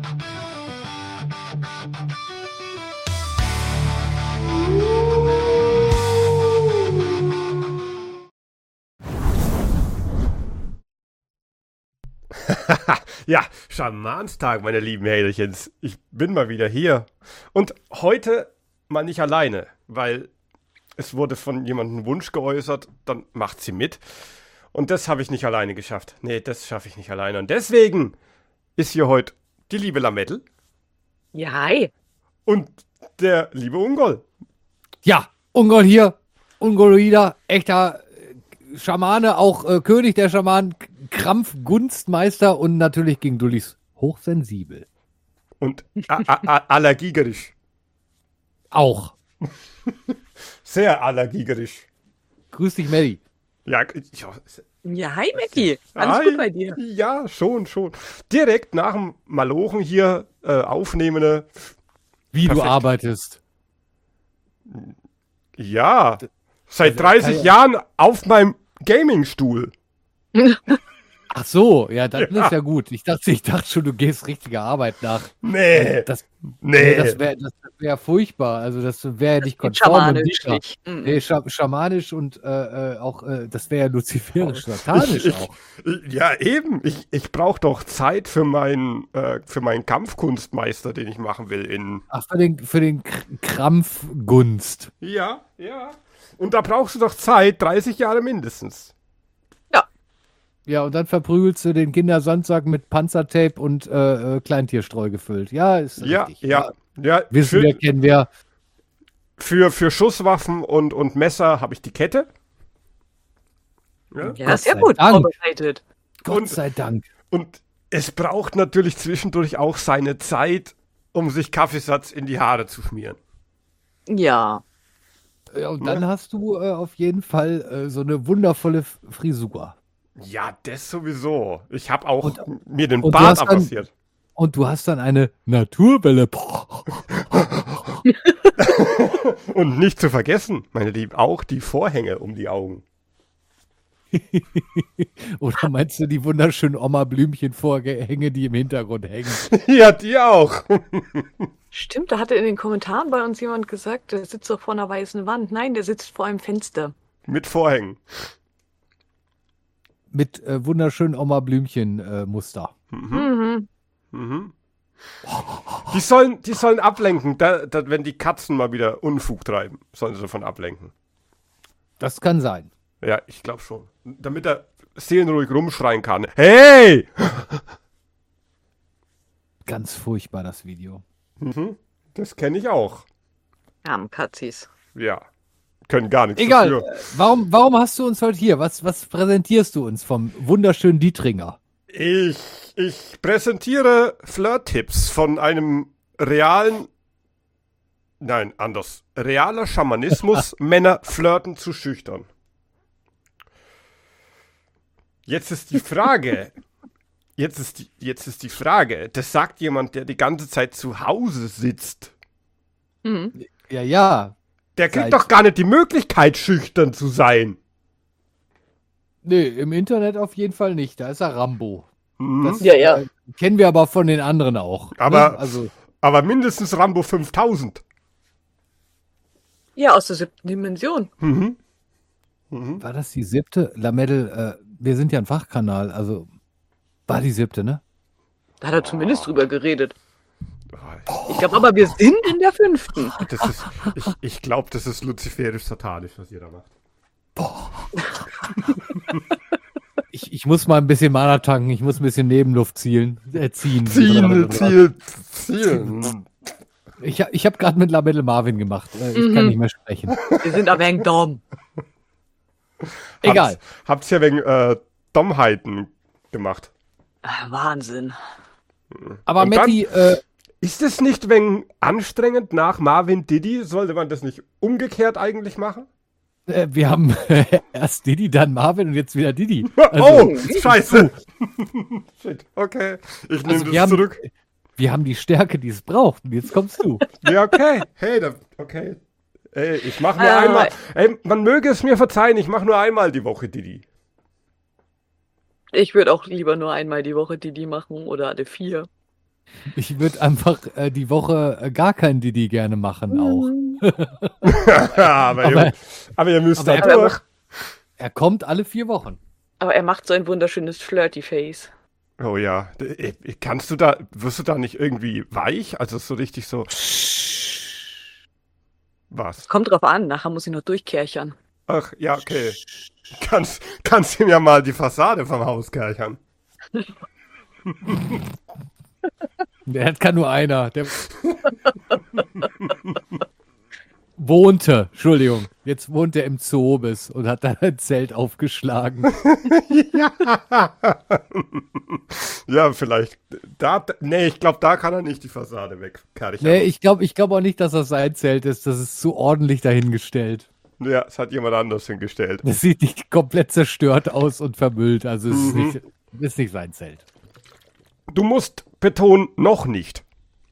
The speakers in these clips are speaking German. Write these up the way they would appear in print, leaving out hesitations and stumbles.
Ja, Schamanstag, meine lieben Hädelchens. Ich bin mal wieder hier. Und heute mal nicht alleine, weil es wurde von jemandem ein Wunsch geäußert, dann macht sie mit. Und das habe ich nicht alleine geschafft. Nee, das schaffe ich nicht alleine. Und deswegen ist hier heute die liebe Lametta Ja, hi. und der liebe Ungol. Ja, Ungol hier, Ungoloida, echter Schamane, auch König der Schamanen, Krampfgunstmeister und natürlich gegen Dullis hochsensibel. Und allergiegerisch. Auch. Sehr allergiegerisch. Grüß dich, Melli. Ja, Ja, hi, Mackie. Alles Hi. gut bei dir? Ja, schon. Direkt nach dem Malochen hier aufnehmende. Wie Perfekt. du arbeitest. Ja, seit Also, 30 Jahren auf meinem Gamingstuhl. Ach so, ja, das Ja. ist ja gut. Ich dachte schon, du gehst richtiger Arbeit nach. Nee, Das nee. wäre wär furchtbar. Also das wäre ja nicht konform. Schamanisch und nicht. Nee, schamanisch und auch, das wäre ja luziferisch, satanisch Ich- auch. Ja, eben. Ich brauche doch Zeit für meinen Kampfkunstmeister, den ich machen will in. Ach, für den Krampfgunst. Ja. Und da brauchst du doch Zeit, 30 Jahre mindestens. Ja, und dann verprügelst du den Kindersandsack mit Panzertape und Kleintierstreu gefüllt. Ja, ist richtig. Ja. Wissen wir, kennen wir. Für Schusswaffen und Messer habe ich die Kette. Ja. Ja, sehr sei gut Dank. vorbereitet. Gott Und- sei Dank. Und es braucht natürlich zwischendurch auch seine Zeit, um sich Kaffeesatz in die Haare zu schmieren. Ja. Ja, und dann hast du auf jeden Fall so eine wundervolle Frisur. Ja, das sowieso. Ich habe auch Und- mir den und du Bart hast dann- abrasiert. Und du hast dann eine Naturwelle. Und nicht zu vergessen, meine Lieben, auch die Vorhänge um die Augen. Oder meinst du die wunderschönen Oma-Blümchen-Vorhänge, die im Hintergrund hängen? Ja, die auch. Stimmt, da hatte in den Kommentaren bei uns jemand gesagt, der sitzt doch vor einer weißen Wand. Nein, der sitzt vor einem Fenster. Mit Vorhängen. Mit wunderschönen Oma-Blümchen-Muster. Mhm. Mhm. Die sollen ablenken, wenn die Katzen mal wieder Unfug treiben, sollen sie davon ablenken. Das kann sein. Ja, ich glaube schon. Damit er seelenruhig rumschreien kann. Hey! Ganz furchtbar, das Video. Das kenne ich auch. Armen Katzis. Ja. Können gar nichts Egal. dafür. Warum hast du uns heute hier? Was präsentierst du uns vom wunderschönen Dietringer? Ich präsentiere Flirt-Tipps von einem realer Schamanismus, Männer flirten zu schüchtern. Jetzt ist die Frage, das sagt jemand, der die ganze Zeit zu Hause sitzt. Mhm. Ja. Der kriegt Seit- doch gar nicht die Möglichkeit, schüchtern zu sein. Nee, im Internet auf jeden Fall nicht. Da ist er Rambo. Mhm. Das Ja. kennen wir aber von den anderen auch. Aber- Ne? Also, Aber mindestens Rambo 5000. Ja, aus der 7. Dimension. Mhm. war das die 7.? Lametta, wir sind ja ein Fachkanal, also war die 7., ne? Da hat er zumindest drüber geredet. Ich glaube aber, wir sind in der 5. Ich glaube, das ist luziferisch-satanisch, was ihr da macht. Ich muss mal ein bisschen Mana tanken, ich muss ein bisschen Nebenluft ziehen. Zielen. Ich hab gerade mit Lametta Marvin gemacht. Ich kann nicht mehr sprechen. Wir sind aber hängt dumm. Egal. Habt's ja wegen Dummheiten gemacht. Wahnsinn. Aber Und Matti, Ist es nicht wegen anstrengend nach Marvin Diddy? Sollte man das nicht umgekehrt eigentlich machen? wir haben erst Didi, dann Marvin und jetzt wieder Didi. Oh, scheiße. Shit, okay. Ich nehme Also das wir haben- zurück. Wir haben die Stärke, die es braucht. Und jetzt kommst du. Ja, okay. Hey, okay. Ey, ich mache nur einmal. Ey, man möge es mir verzeihen, ich mache nur einmal die Woche Didi. Ich würde auch lieber nur einmal die Woche die machen oder alle 4. Ich würde einfach die Woche gar kein Didi gerne machen auch. aber ihr müsst aber da er- durch. Er kommt alle 4 Wochen. Aber er macht so ein wunderschönes Flirty-Face. Oh ja, wirst du da nicht irgendwie weich? Also so richtig so. Was? Kommt drauf an, nachher muss ich noch durchkerchern. Ach, ja, okay. Kannst ihm ja mal die Fassade vom Haus kerchern. Der kann nur einer. Der wohnte, Entschuldigung, jetzt wohnt er im Zoobis und hat da ein Zelt aufgeschlagen. Ja, vielleicht. Ich glaube, da kann er nicht die Fassade wegkerchern. Nee, ich glaube auch nicht, dass das sein Zelt ist. Das ist zu ordentlich dahingestellt. Ja, es hat jemand anders hingestellt. Das sieht nicht komplett zerstört aus und vermüllt. Also es ist nicht sein Zelt. Du musst betonen, noch nicht.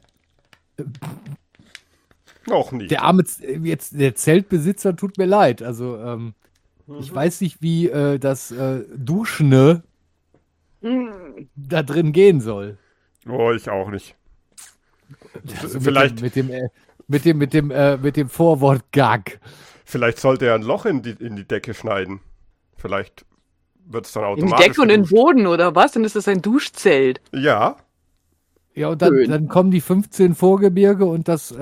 Noch nicht. Der arme der Zeltbesitzer tut mir leid. Also ich weiß nicht, wie das Duschne da drin gehen soll. Oh, ich auch nicht. Also Vielleicht- mit dem Vorwort-Gag. Vielleicht sollte er ein Loch in die Decke schneiden. Vielleicht wird es dann In die automatisch. Decke und in den geduscht. Boden, oder was? Dann ist das ein Duschzelt. Ja, Ja, und Schön. dann kommen die 15 Vorgebirge und das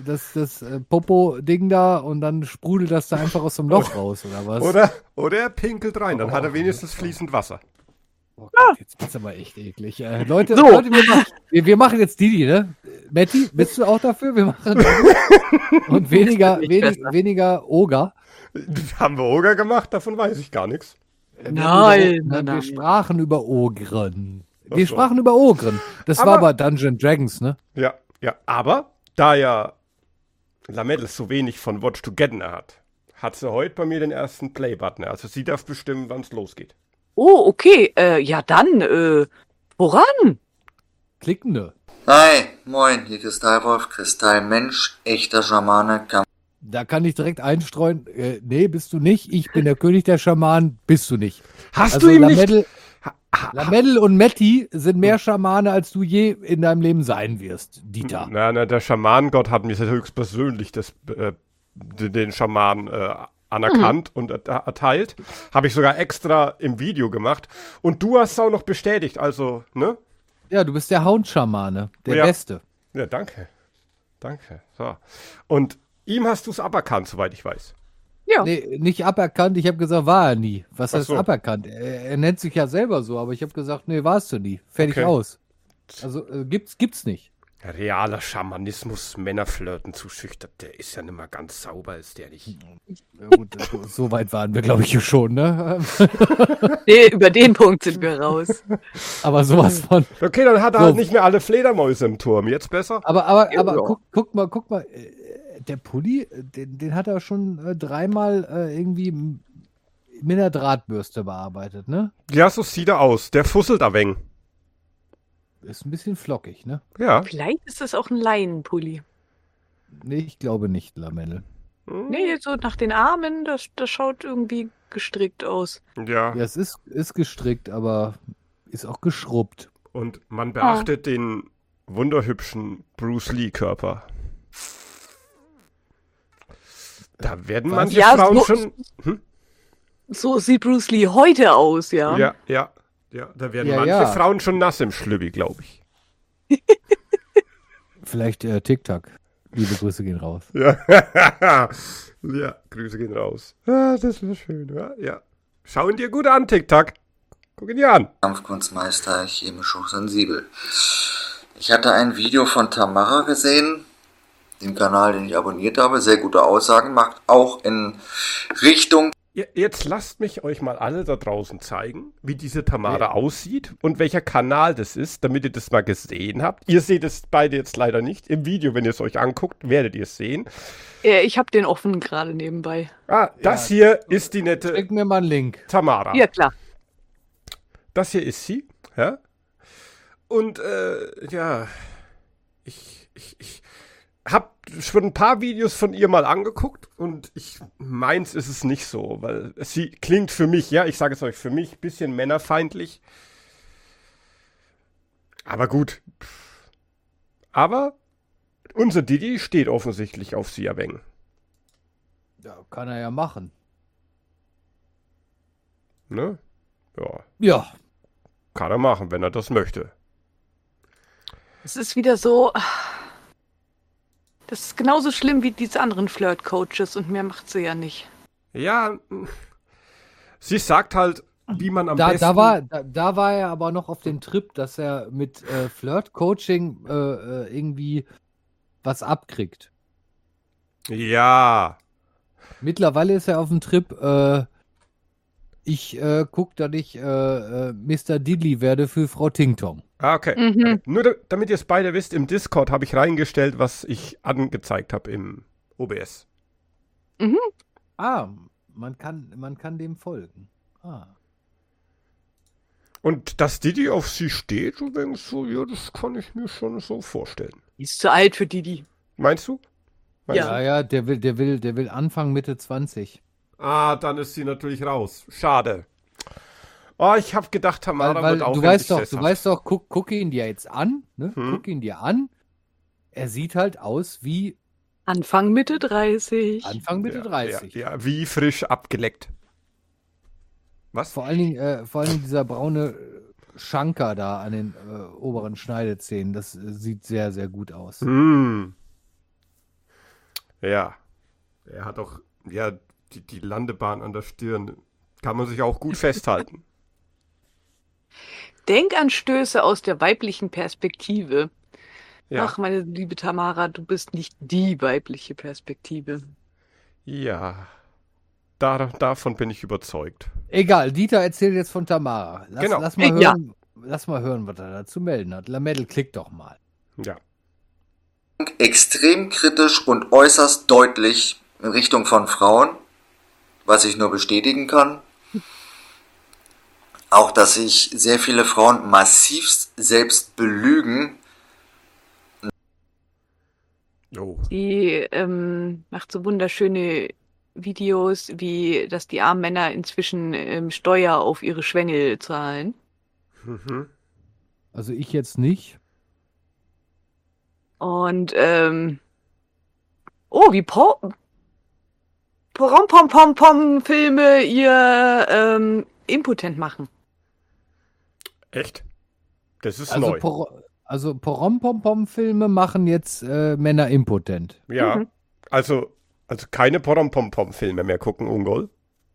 Popo-Ding da und dann sprudelt das da einfach aus dem Loch raus, oder was? oder er pinkelt rein, dann hat er wenigstens fließend Wasser. Oh Gott, jetzt wird's aber echt eklig. Leute, So. Leute wir machen jetzt Didi, ne? Matti, bist du auch dafür? Wir machen und weniger Oger. Haben wir Oger gemacht? Davon weiß ich gar nichts. Nein, Wir nein. sprachen über Ogren. Ach Wir so. sprachen über Ogren. Das Aber- war bei Dungeon Dragons, ne? Ja. Aber da ja Lamelle so wenig von Watch Together hat sie heute bei mir den ersten Play-Button. Also sie darf bestimmen, wann es losgeht. Oh, okay. Ja, dann, woran? Klickende. Hi, moin, hier Kristallwolf, Kristallmensch, echter Schamane, Da kann ich direkt einstreuen. Nee, bist du nicht. Ich bin der König der Schamanen. Bist du nicht. Hast Also du ihm nicht... Lamelle und Matti sind mehr Schamane, als du je in deinem Leben sein wirst, Dieter. Na, der Schamanengott hat mir höchstpersönlich den Schaman anerkannt und erteilt. Habe ich sogar extra im Video gemacht. Und du hast es auch noch bestätigt, also, ne? Ja, du bist der Hound-Schamane, der Ja. Beste. Ja, danke. Danke. So. Und ihm hast du es aberkannt, soweit ich weiß. Ja. Nee, nicht aberkannt. Ich habe gesagt, war er nie. Was Ach heißt so. aberkannt? Er nennt sich ja selber so, aber ich habe gesagt, nee, warst du nie. Fertig Okay. aus. Also gibt's nicht. Realer Schamanismus, Männerflirten zuschüchtert, der ist ja nicht mehr ganz sauber, ist der nicht. Ja, gut, so weit waren wir, glaube ich, schon, ne? Nee, über den Punkt sind wir raus. Aber sowas von. Okay, dann hat er So. halt nicht mehr alle Fledermäuse im Turm. Jetzt besser? Aber Ja. guck mal, der Pulli, den hat er schon dreimal irgendwie mit einer Drahtbürste bearbeitet, ne? Ja, so sieht er aus. Der fusselt ein wenig. Ist ein bisschen flockig, ne? Ja. Vielleicht ist das auch ein Leinenpulli. Nee, ich glaube nicht, Lamelle. Nee, so nach den Armen, das schaut irgendwie gestrickt aus. Ja. Ja, es ist gestrickt, aber ist auch geschrubbt. Und man beachtet den wunderhübschen Bruce Lee-Körper. Da werden Was? manche Ja, Frauen so- schon. So sieht Bruce Lee heute aus, ja. Ja. Da werden Ja, manche ja. Frauen schon nass im Schlübbi, glaube ich. Vielleicht TikTok. Liebe Grüße gehen raus. Ja. Ja, Grüße gehen raus. Ja, das war schön, ja. Schau ihn dir gut an, TikTok. Guck ihn dir an. Kampfkunstmeister, chemisch hochsensibel. Ich hatte ein Video von Tamara gesehen, dem Kanal, den ich abonniert habe, sehr gute Aussagen macht, auch in Richtung Jetzt lasst mich euch mal alle da draußen zeigen, wie diese Tamara aussieht und welcher Kanal das ist, damit ihr das mal gesehen habt. Ihr seht es beide jetzt leider nicht. Im Video, wenn ihr es euch anguckt, werdet ihr es sehen. Ich habe den offen gerade nebenbei. Das hier ist die nette Schick mir mal einen Link. Tamara. Ja, klar. Das hier ist sie, ja. Und, ich habe schon ein paar Videos von ihr mal angeguckt und meins ist es nicht so, weil sie klingt für mich, ja, ich sage es euch, für mich ein bisschen männerfeindlich. Aber gut, Aber unser Didi steht offensichtlich auf sie ein wenig. Ja, kann er ja machen. Ne? Ja, Ja. kann er machen, wenn er das möchte. Es ist wieder so. Das ist genauso schlimm wie diese anderen Flirt-Coaches und mehr macht sie ja nicht. Ja, sie sagt halt, wie man am besten... Da war er aber noch auf dem Trip, dass er mit Flirt-Coaching irgendwie was abkriegt. Ja, Mittlerweile ist er auf dem Trip, ich guck, dass ich Mr. Diddley werde für Frau Ting-Tong. okay. Mhm. Nur damit ihr es beide wisst, im Discord habe ich reingestellt, was ich angezeigt habe im OBS. Ah, man kann dem folgen. Ah. Und dass Didi auf sie steht, und denkst so, ja, das kann ich mir schon so vorstellen. Die ist zu alt für Didi. Meinst du? Ja. Ja, der will Anfang Mitte 20. Ah, dann ist sie natürlich raus. Schade. Oh, ich habe gedacht, Tamara Weil wird auch du endlich weißt sesshaft. doch, guck ihn dir jetzt an, ne? Guck ihn dir an. Er sieht halt aus wie Anfang Mitte 30. Anfang Mitte 30. Ja, wie frisch abgeleckt. Was? Vor allen Dingen dieser braune Schanker da an den oberen Schneidezähnen, das sieht sehr, sehr gut aus. Ja. Er hat auch, ja, die Landebahn an der Stirn. Kann man sich auch gut festhalten. Denkanstöße aus der weiblichen Perspektive. Ja. Ach, meine liebe Tamara, du bist nicht die weibliche Perspektive. Ja. Davon bin ich überzeugt. Egal, Dieter erzählt jetzt von Tamara. Genau. Lass mal Ja. hören, was er da zu melden hat. Lamedel, klick doch mal. Ja. Extrem kritisch und äußerst deutlich in Richtung von Frauen, was ich nur bestätigen kann. Auch, dass sich sehr viele Frauen massivst selbst belügen. Oh. Die macht so wunderschöne Videos, wie dass die armen Männer inzwischen Steuer auf ihre Schwengel zahlen. Mhm. Also ich jetzt nicht. Und wie Pom-Pom-Pom-Filme ihr impotent machen. Echt? Das ist Also neu. Porom-Pom-Pom-Filme machen jetzt Männer impotent. Ja. Also keine Pom-Pom-Pom-Filme mehr gucken, Ungol.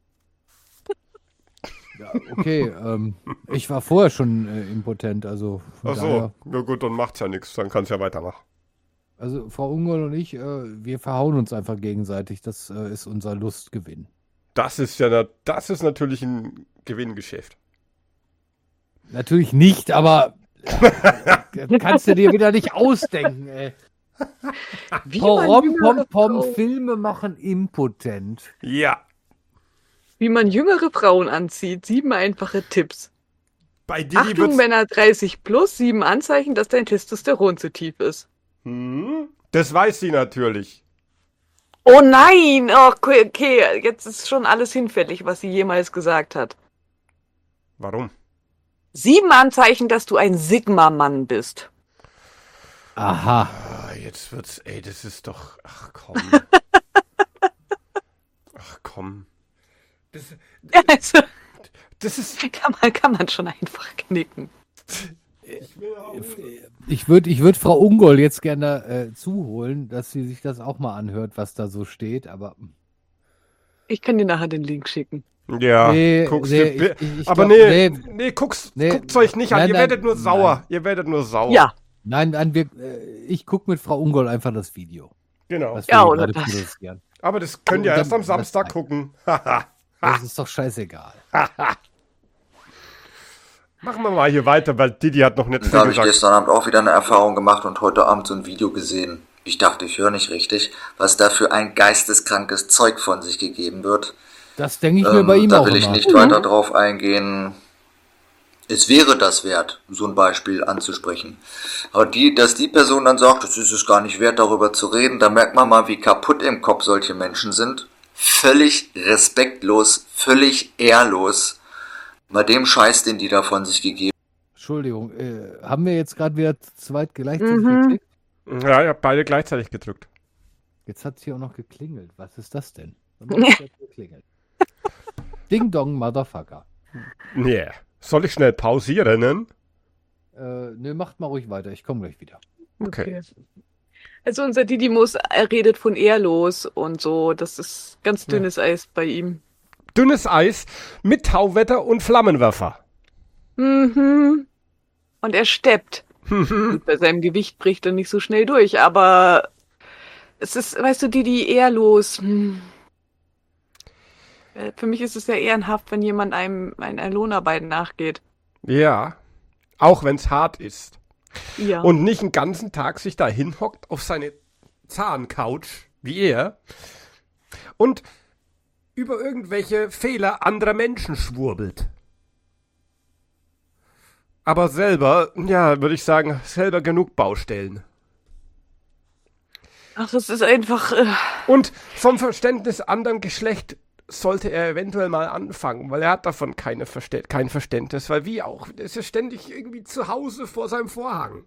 Ja, okay, ich war vorher schon impotent, also von Ach daher, so. Na gut, dann macht's ja nichts. Dann kann's ja weitermachen. also Frau Ungol und ich, wir verhauen uns einfach gegenseitig, das ist unser Lustgewinn. Das ist natürlich ein Gewinngeschäft. Natürlich nicht, aber kannst du dir wieder nicht ausdenken, ey. Wie man jüngere Frauen- Porom-Pom-Pom-Filme machen impotent. Ja. Wie man jüngere Frauen anzieht. 7 einfache Tipps. Bei Didi Achtung, wird's... Männer 30 plus, 7 Anzeichen, dass dein Testosteron zu tief ist. Das weiß sie natürlich. Oh nein! Oh, okay, jetzt ist schon alles hinfällig, was sie jemals gesagt hat. Warum? 7 Anzeichen, dass du ein Sigma-Mann bist. Aha. Ah, jetzt wird's... Ey, das ist doch... Ach, komm. Ach, komm. Also, Das ist... kann man schon einfach knicken. Ich würd Frau Ungol jetzt gerne zuholen, dass sie sich das auch mal anhört, was da so steht, aber Ich kann dir nachher den Link schicken. Ja, Nee, guck's nee, dir... ich Aber glaub, guckt's nee, euch nicht an. nein, Ihr nein, werdet nur sauer. Ihr werdet nur sauer. Ja, nein, ich gucke mit Frau Ungol einfach das Video. Genau. Was Ja, wir oder gerade das. produzieren. Aber das könnt ihr Und erst dann- am Samstag das- gucken. Haha. Das ist doch scheißegal. Machen wir mal hier weiter, weil Didi hat noch nicht Da viel habe ich gesagt. gestern Abend auch wieder eine Erfahrung gemacht und heute Abend so ein Video gesehen. Ich dachte, ich höre nicht richtig, was da für ein geisteskrankes Zeug von sich gegeben wird. Das denke ich mir bei ihm Da auch will ich immer. nicht weiter drauf eingehen. Es wäre das wert, so ein Beispiel anzusprechen. Aber dass die Person dann sagt, das ist es gar nicht wert, darüber zu reden, da merkt man mal, wie kaputt im Kopf solche Menschen sind. Völlig respektlos, völlig ehrlos. Bei dem Scheiß, den die da von sich gegeben Entschuldigung, haben wir jetzt gerade wieder zu zweit gleichzeitig geklickt? Ja, ich habe beide gleichzeitig gedrückt. Jetzt hat es hier auch noch geklingelt. Was ist das denn? Und jetzt hat's geklingelt. Ding Dong, Motherfucker. Nee. Soll ich schnell pausieren? Nö, macht mal ruhig weiter. Ich komme gleich wieder. Okay. Also unser Didymus redet von Ehrlos und so. Das ist ganz dünnes Eis bei ihm. Dünnes Eis mit Tauwetter und Flammenwerfer. Mhm. Und er steppt. Gut, bei seinem Gewicht bricht er nicht so schnell durch, aber es ist, weißt du, die ehrlos. Für mich ist es ja ehrenhaft, wenn jemand einem ein Lohnarbeit nachgeht. Ja. Auch wenn es hart ist. Ja. Und nicht den ganzen Tag sich da hinhockt auf seine Zahncouch, wie er, und über irgendwelche Fehler anderer Menschen schwurbelt. Aber selber, ja, würde ich sagen, selber genug Baustellen. Ach, es ist einfach. Und vom Verständnis anderem Geschlecht sollte er eventuell mal anfangen, weil er hat davon kein Verständnis, weil wie auch, er ist ja ständig irgendwie zu Hause vor seinem Vorhang.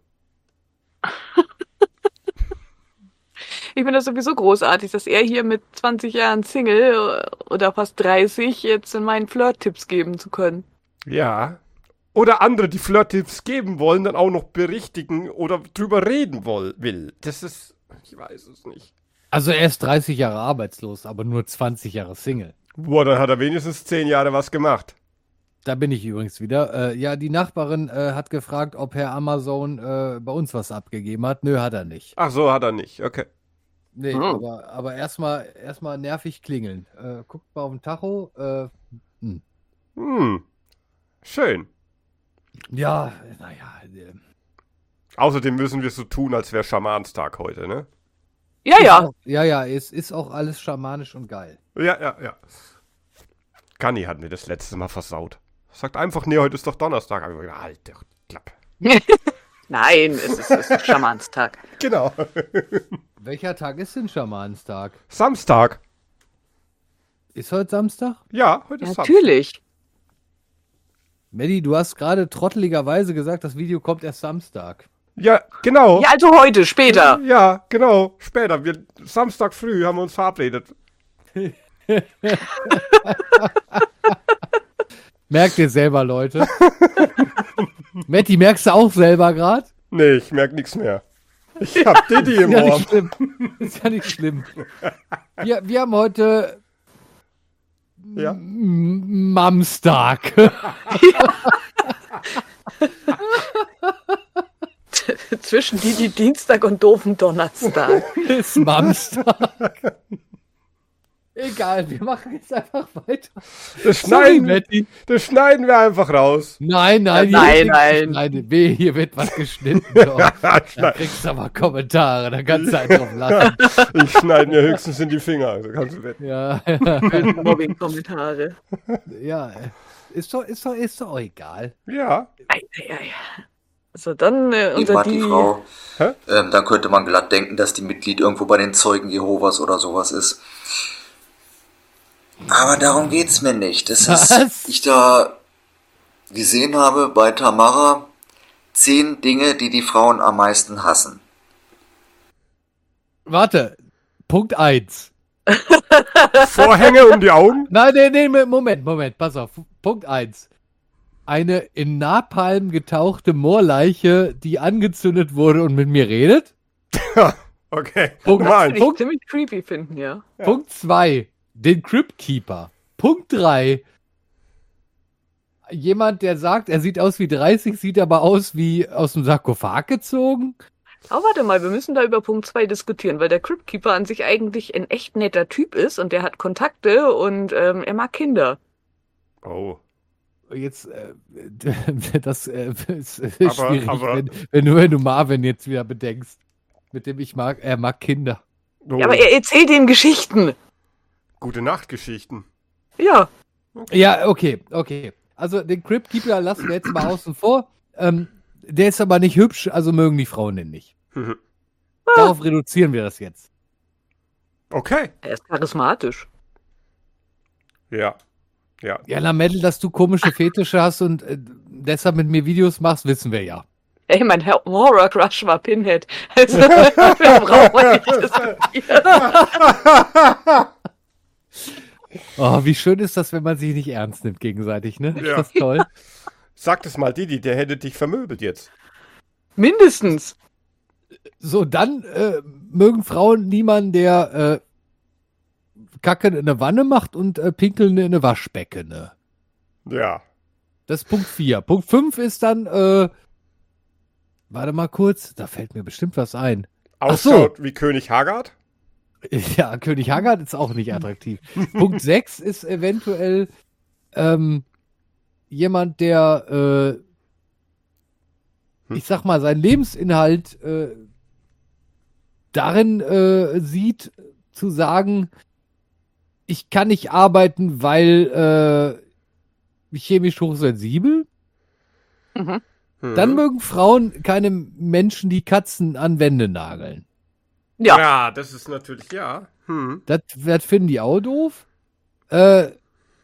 Ich finde das sowieso großartig, dass er hier mit 20 Jahren Single oder fast 30 jetzt in meinen Flirt-Tipps geben zu können. Ja. Oder andere, die Flirt-Tipps geben wollen, dann auch noch berichtigen oder drüber reden will. Das ist, ich weiß es nicht. Also er ist 30 Jahre arbeitslos, aber nur 20 Jahre Single. Boah, dann hat er wenigstens 10 Jahre was gemacht. Da bin ich übrigens wieder. Ja, die Nachbarin hat gefragt, ob Herr Amazon bei uns was abgegeben hat. Nö, hat er nicht. Ach so, hat er nicht, okay. Nee, aber erstmal nervig klingeln. Guckt mal auf den Tacho. Schön. Ja, naja. Außerdem müssen wir so tun, als wäre Schamanstag heute, ne? Ja. Ja, es ist auch alles schamanisch und geil. Ja. Ganni hat mir das letzte Mal versaut. Sagt einfach, nee, heute ist doch Donnerstag. Aber ich gesagt, halt doch, klapp. Nein, es ist Schamanstag. Genau. Welcher Tag ist denn Schamanstag? Samstag. Ist heute Samstag? Ja, heute ist Natürlich. Maddie, du hast gerade trotteligerweise gesagt, das Video kommt erst Samstag. Ja, genau. Ja, also heute, später. Ja, genau. Später. Samstag früh haben wir uns verabredet. Merkt ihr selber, Leute. Matti, merkst du auch selber gerade? Nee, ich merk nichts mehr. Ich hab Diddy im Ohr. Ist ja nicht schlimm. Wir haben heute Ja. Mamstag. Zwischen die Dienstag und doofen Donnerstag. Ist Mamstag. Egal, wir machen jetzt einfach weiter. Das Sorry, schneiden, Matti. das schneiden wir einfach raus. Nein. Nein. Hier wird was geschnitten. Doch. Da kriegst du aber Kommentare, da kannst du einen drauf lassen. Ich schneide mir höchstens in die Finger. Also kannst du wetten. Ja, Mobbing-Kommentare. ja. Ist doch egal. Ja. Ei. Also dann unser Die Frau. Dann könnte man glatt denken, dass die Mitglied irgendwo bei den Zeugen Jehovas oder sowas ist. Aber darum geht's mir nicht. Das ist, ich da gesehen habe bei Tamara 10 Dinge, die Frauen am meisten hassen. Warte, Punkt 1. Vorhänge um die Augen? Nein, Moment, pass auf. Punkt 1. Eine in Napalm getauchte Moorleiche, die angezündet wurde und mit mir redet. Okay. Punkt Nein. würde ich ziemlich creepy finden, ja. Punkt 2. Den Crypt Keeper. Punkt 3. Jemand, der sagt, er sieht aus wie 30, sieht aber aus wie aus dem Sarkophag gezogen. Aber warte mal, wir müssen da über Punkt 2 diskutieren, weil der Crypt-Keeper an sich eigentlich ein echt netter Typ ist und der hat Kontakte und er mag Kinder. Oh. Jetzt, das ist schwierig, aber- wenn du Marvin jetzt wieder bedenkst. Mit dem er mag Kinder. Oh. Ja, aber er erzählt den Geschichten. Gute Nachtgeschichten. Ja. Ja, okay. Also den Crypt Keeper lassen wir jetzt mal außen vor. Der ist aber nicht hübsch, also mögen die Frauen den nicht. Mhm. Darauf reduzieren wir das jetzt. Okay. Er ist charismatisch. Ja. Ja, Lametta, dass du komische Fetische hast und deshalb mit mir Videos machst, wissen wir ja. Ey, mein Horror-Crush war Pinhead. Also, wir brauchen nicht diskutieren. Oh, wie schön ist das, wenn man sich nicht ernst nimmt gegenseitig, ne? Ja. Das ist toll. Sag es mal, Didi, der hätte dich vermöbelt jetzt. Mindestens. So, dann mögen Frauen niemanden, der Kacke in eine Wanne macht und Pinkeln in eine Waschbecken. Ja. Das ist Punkt 4. Punkt 5 ist dann, warte mal kurz, da fällt mir bestimmt was ein. Ach so. Ausschaut wie König Haggard? Ja, König Haggard ist auch nicht attraktiv. Punkt 6 ist eventuell jemand, der, ich sag mal, seinen Lebensinhalt darin sieht, zu sagen, ich kann nicht arbeiten, weil chemisch hochsensibel. Mhm. Dann mögen Frauen keine Menschen, die Katzen an Wände nageln. Ja. Ja, das ist natürlich, ja. Das finden die auch doof. Dann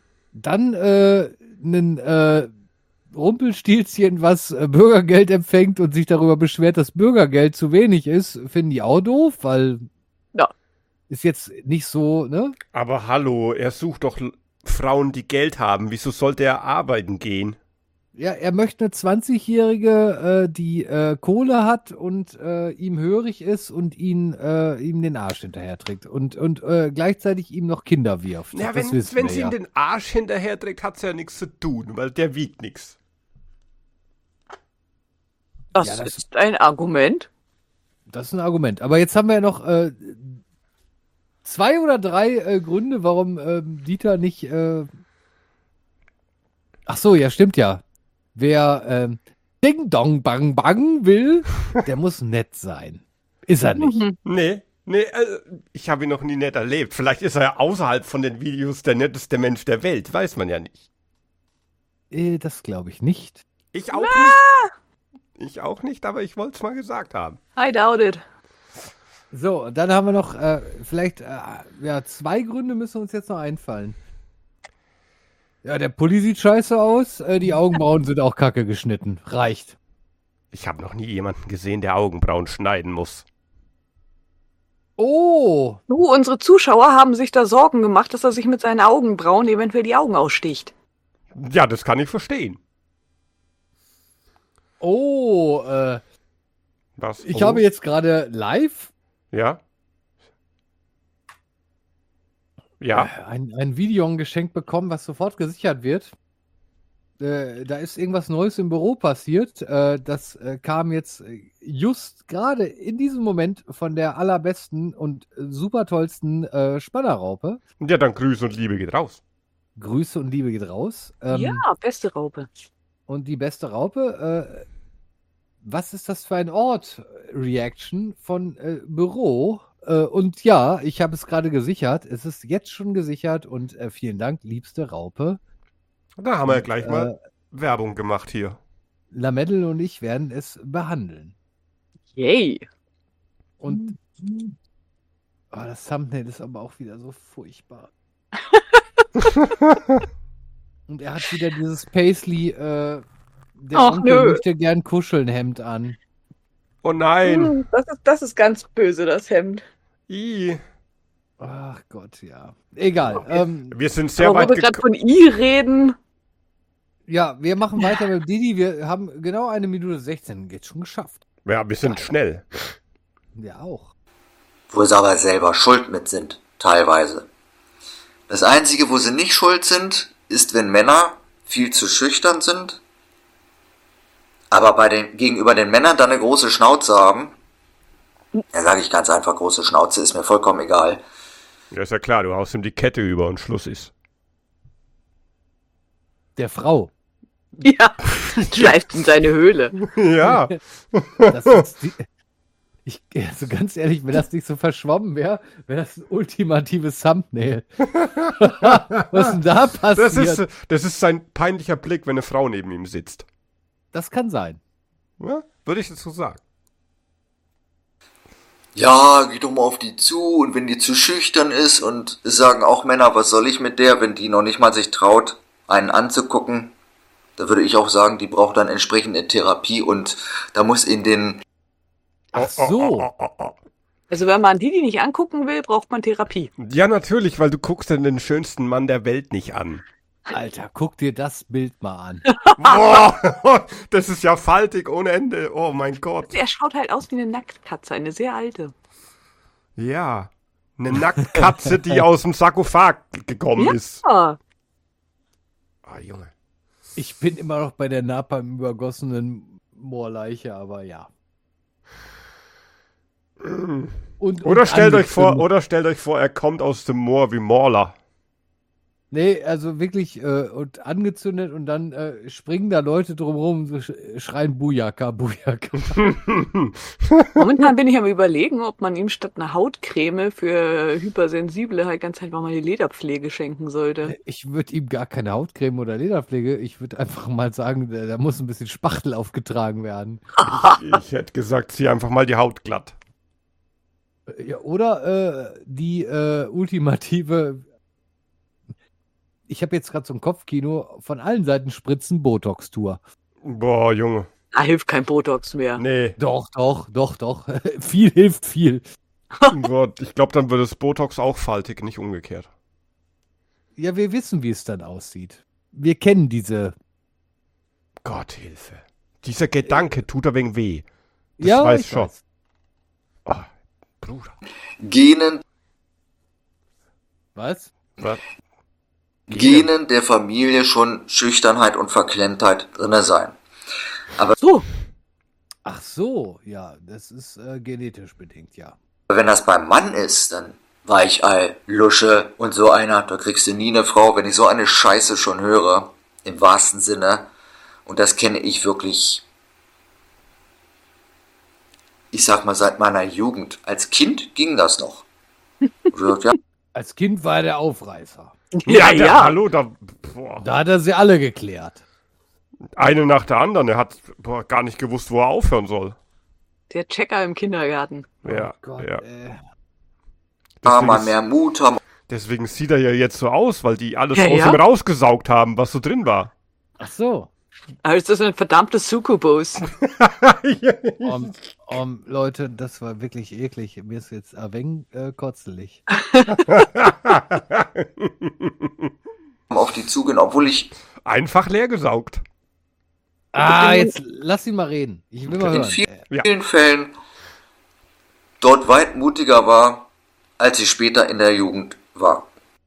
ein Rumpelstilzchen, was Bürgergeld empfängt und sich darüber beschwert, dass Bürgergeld zu wenig ist, finden die auch doof, weil Ja. ist jetzt nicht so, ne? Aber hallo, er sucht doch Frauen, die Geld haben. Wieso sollte er arbeiten gehen? Ja, er möchte eine 20-Jährige, die Kohle hat und ihm hörig ist und ihm den Arsch hinterher trägt und gleichzeitig ihm noch Kinder wirft. Ja, Das wenn wissen wir sie ihm den Arsch hinterher trägt, hat es ja nichts zu tun, weil der wiegt nichts. Das, Ja, das- ist ein Argument. Das ist ein Argument. Aber jetzt haben wir ja noch 2 oder 3 Gründe, warum Dieter nicht. Ach so, ja, stimmt ja. Wer Ding Dong Bang Bang will, der muss nett sein. Ist er nicht. Nee, ich habe ihn noch nie nett erlebt. Vielleicht ist er ja außerhalb von den Videos der netteste Mensch der Welt, weiß man ja nicht. Das glaube ich nicht. Ich auch nicht. Ich auch nicht, aber ich wollte es mal gesagt haben. I doubt it. So, dann haben wir noch vielleicht 2 Gründe müssen uns jetzt noch einfallen. Ja, der Pulli sieht scheiße aus, die Augenbrauen sind auch kacke geschnitten. Reicht. Ich habe noch nie jemanden gesehen, der Augenbrauen schneiden muss. Oh, Unsere Zuschauer haben sich da Sorgen gemacht, dass er sich mit seinen Augenbrauen eventuell die Augen aussticht. Ja, das kann ich verstehen. Was? ich habe jetzt gerade live Ja? Ja? ein Video geschenkt bekommen, was sofort gesichert wird. Da ist irgendwas Neues im Büro passiert. Das kam jetzt just gerade in diesem Moment von der allerbesten und super tollsten Spannerraupe. Ja, dann Grüße und Liebe geht raus. Grüße und Liebe geht raus. Ja, beste Raupe. Und die beste Raupe, was ist das für ein Ort? Reaction von Büro. Und ja, ich habe es gerade gesichert. Es ist jetzt schon gesichert und vielen Dank, liebste Raupe. Da haben wir ja gleich mal Werbung gemacht hier. Lamedel und ich werden es behandeln. Yay. Und das Thumbnail ist aber auch wieder so furchtbar. Und er hat wieder dieses Paisley, der Ach, Onkel nö. möchte gern kuscheln Hemd an. Oh nein. Das ist ganz böse, das Hemd. I. Ach Gott, ja. Egal. Wir sind sehr Aber wo weit wir gerade gekommen. von I reden. Ja, wir machen weiter mit Didi. Wir haben genau 1 Minute 16 jetzt schon geschafft. Ja, wir sind schnell. Wir auch. Wo sie aber selber schuld mit sind, teilweise. Das Einzige, wo sie nicht schuld sind, ist, wenn Männer viel zu schüchtern sind, aber gegenüber den Männern dann eine große Schnauze haben. Ja, sage ich ganz einfach, große Schnauze, ist mir vollkommen egal. Ja, ist ja klar, du haust ihm die Kette über und Schluss ist. Der Frau. Ja, schleift in seine Höhle. Ja. Das ist also ganz ehrlich, wenn das nicht so verschwommen wäre, wäre das ein ultimatives Thumbnail. Was ist denn da passiert? Das ist sein peinlicher Blick, wenn eine Frau neben ihm sitzt. Das kann sein. Ja, würde ich dazu sagen. Ja, geh doch mal auf die zu und wenn die zu schüchtern ist und es sagen auch Männer, was soll ich mit der, wenn die noch nicht mal sich traut, einen anzugucken, Da würde ich auch sagen, die braucht dann entsprechende Therapie und da muss in den... Ach so. Also wenn man die nicht angucken will, braucht man Therapie. Ja, natürlich, weil du guckst dann den schönsten Mann der Welt nicht an. Alter, guck dir das Bild mal an. Boah, das ist ja faltig ohne Ende. Oh mein Gott. Er schaut halt aus wie eine Nacktkatze, eine sehr alte. Ja, eine Nacktkatze, die aus dem Sarkophag gekommen ist. Ah, Ah, Junge. Ich bin immer noch bei der Napalm übergossenen Moorleiche, aber ja. Oder stellt euch angezündet. vor, er kommt aus dem Moor wie Morla. Nee, also wirklich und angezündet und dann springen da Leute drumherum und so schreien Bujaka, Bujaka. momentan bin ich am Überlegen, ob man ihm statt einer Hautcreme für Hypersensible halt ganz einfach mal eine Lederpflege schenken sollte. Ich würde ihm gar keine Hautcreme oder Lederpflege, ich würde einfach mal sagen, da muss ein bisschen Spachtel aufgetragen werden. Ich hätte gesagt, zieh einfach mal die Haut glatt. Ja, oder die ultimative, ich habe jetzt gerade so ein Kopfkino, von allen Seiten spritzen Botox-Tour. Boah, Junge. Da hilft kein Botox mehr. Nee. Doch. Viel hilft viel. Boah, ich glaube, dann wird das Botox auch faltig, nicht umgekehrt. Ja, wir wissen, wie es dann aussieht. Wir kennen diese. Gott, Hilfe. Dieser Gedanke tut ein wenig weh. Das Ja, weiß ich schon. weiß. Oh, Bruder. Genen Was? Was? Genen der Familie schon Schüchternheit und Verklemmtheit drinne sein. So, Ach so, ja, das ist genetisch bedingt, ja. Aber wenn das beim Mann ist, dann Weichei, Lusche und so einer, da kriegst du nie eine Frau, wenn ich so eine Scheiße schon höre, im wahrsten Sinne. Und das kenne ich wirklich, ich sag mal, seit meiner Jugend. Als Kind ging das noch. Ja, Als Kind war er der Aufreißer. Hallo, boah, Da hat er sie alle geklärt. eine nach der anderen. Er hat gar nicht gewusst, wo er aufhören soll. der Checker im Kindergarten. Ja, Oh Gott, ja. mal Deswegen, mehr Mut haben. deswegen sieht er ja jetzt so aus, weil die alles Ja, aus ja. ihm rausgesaugt haben, was so drin war. Ach so. Aber ist das ein verdammtes Succubus? Leute, das war wirklich eklig. Mir ist jetzt ein wenig kotzelig. Auf die zugehen, obwohl ich Einfach leer gesaugt. Jetzt lass ihn mal reden. Ich will mal in hören. vielen Fällen dort weit mutiger war, als ich später in der Jugend war.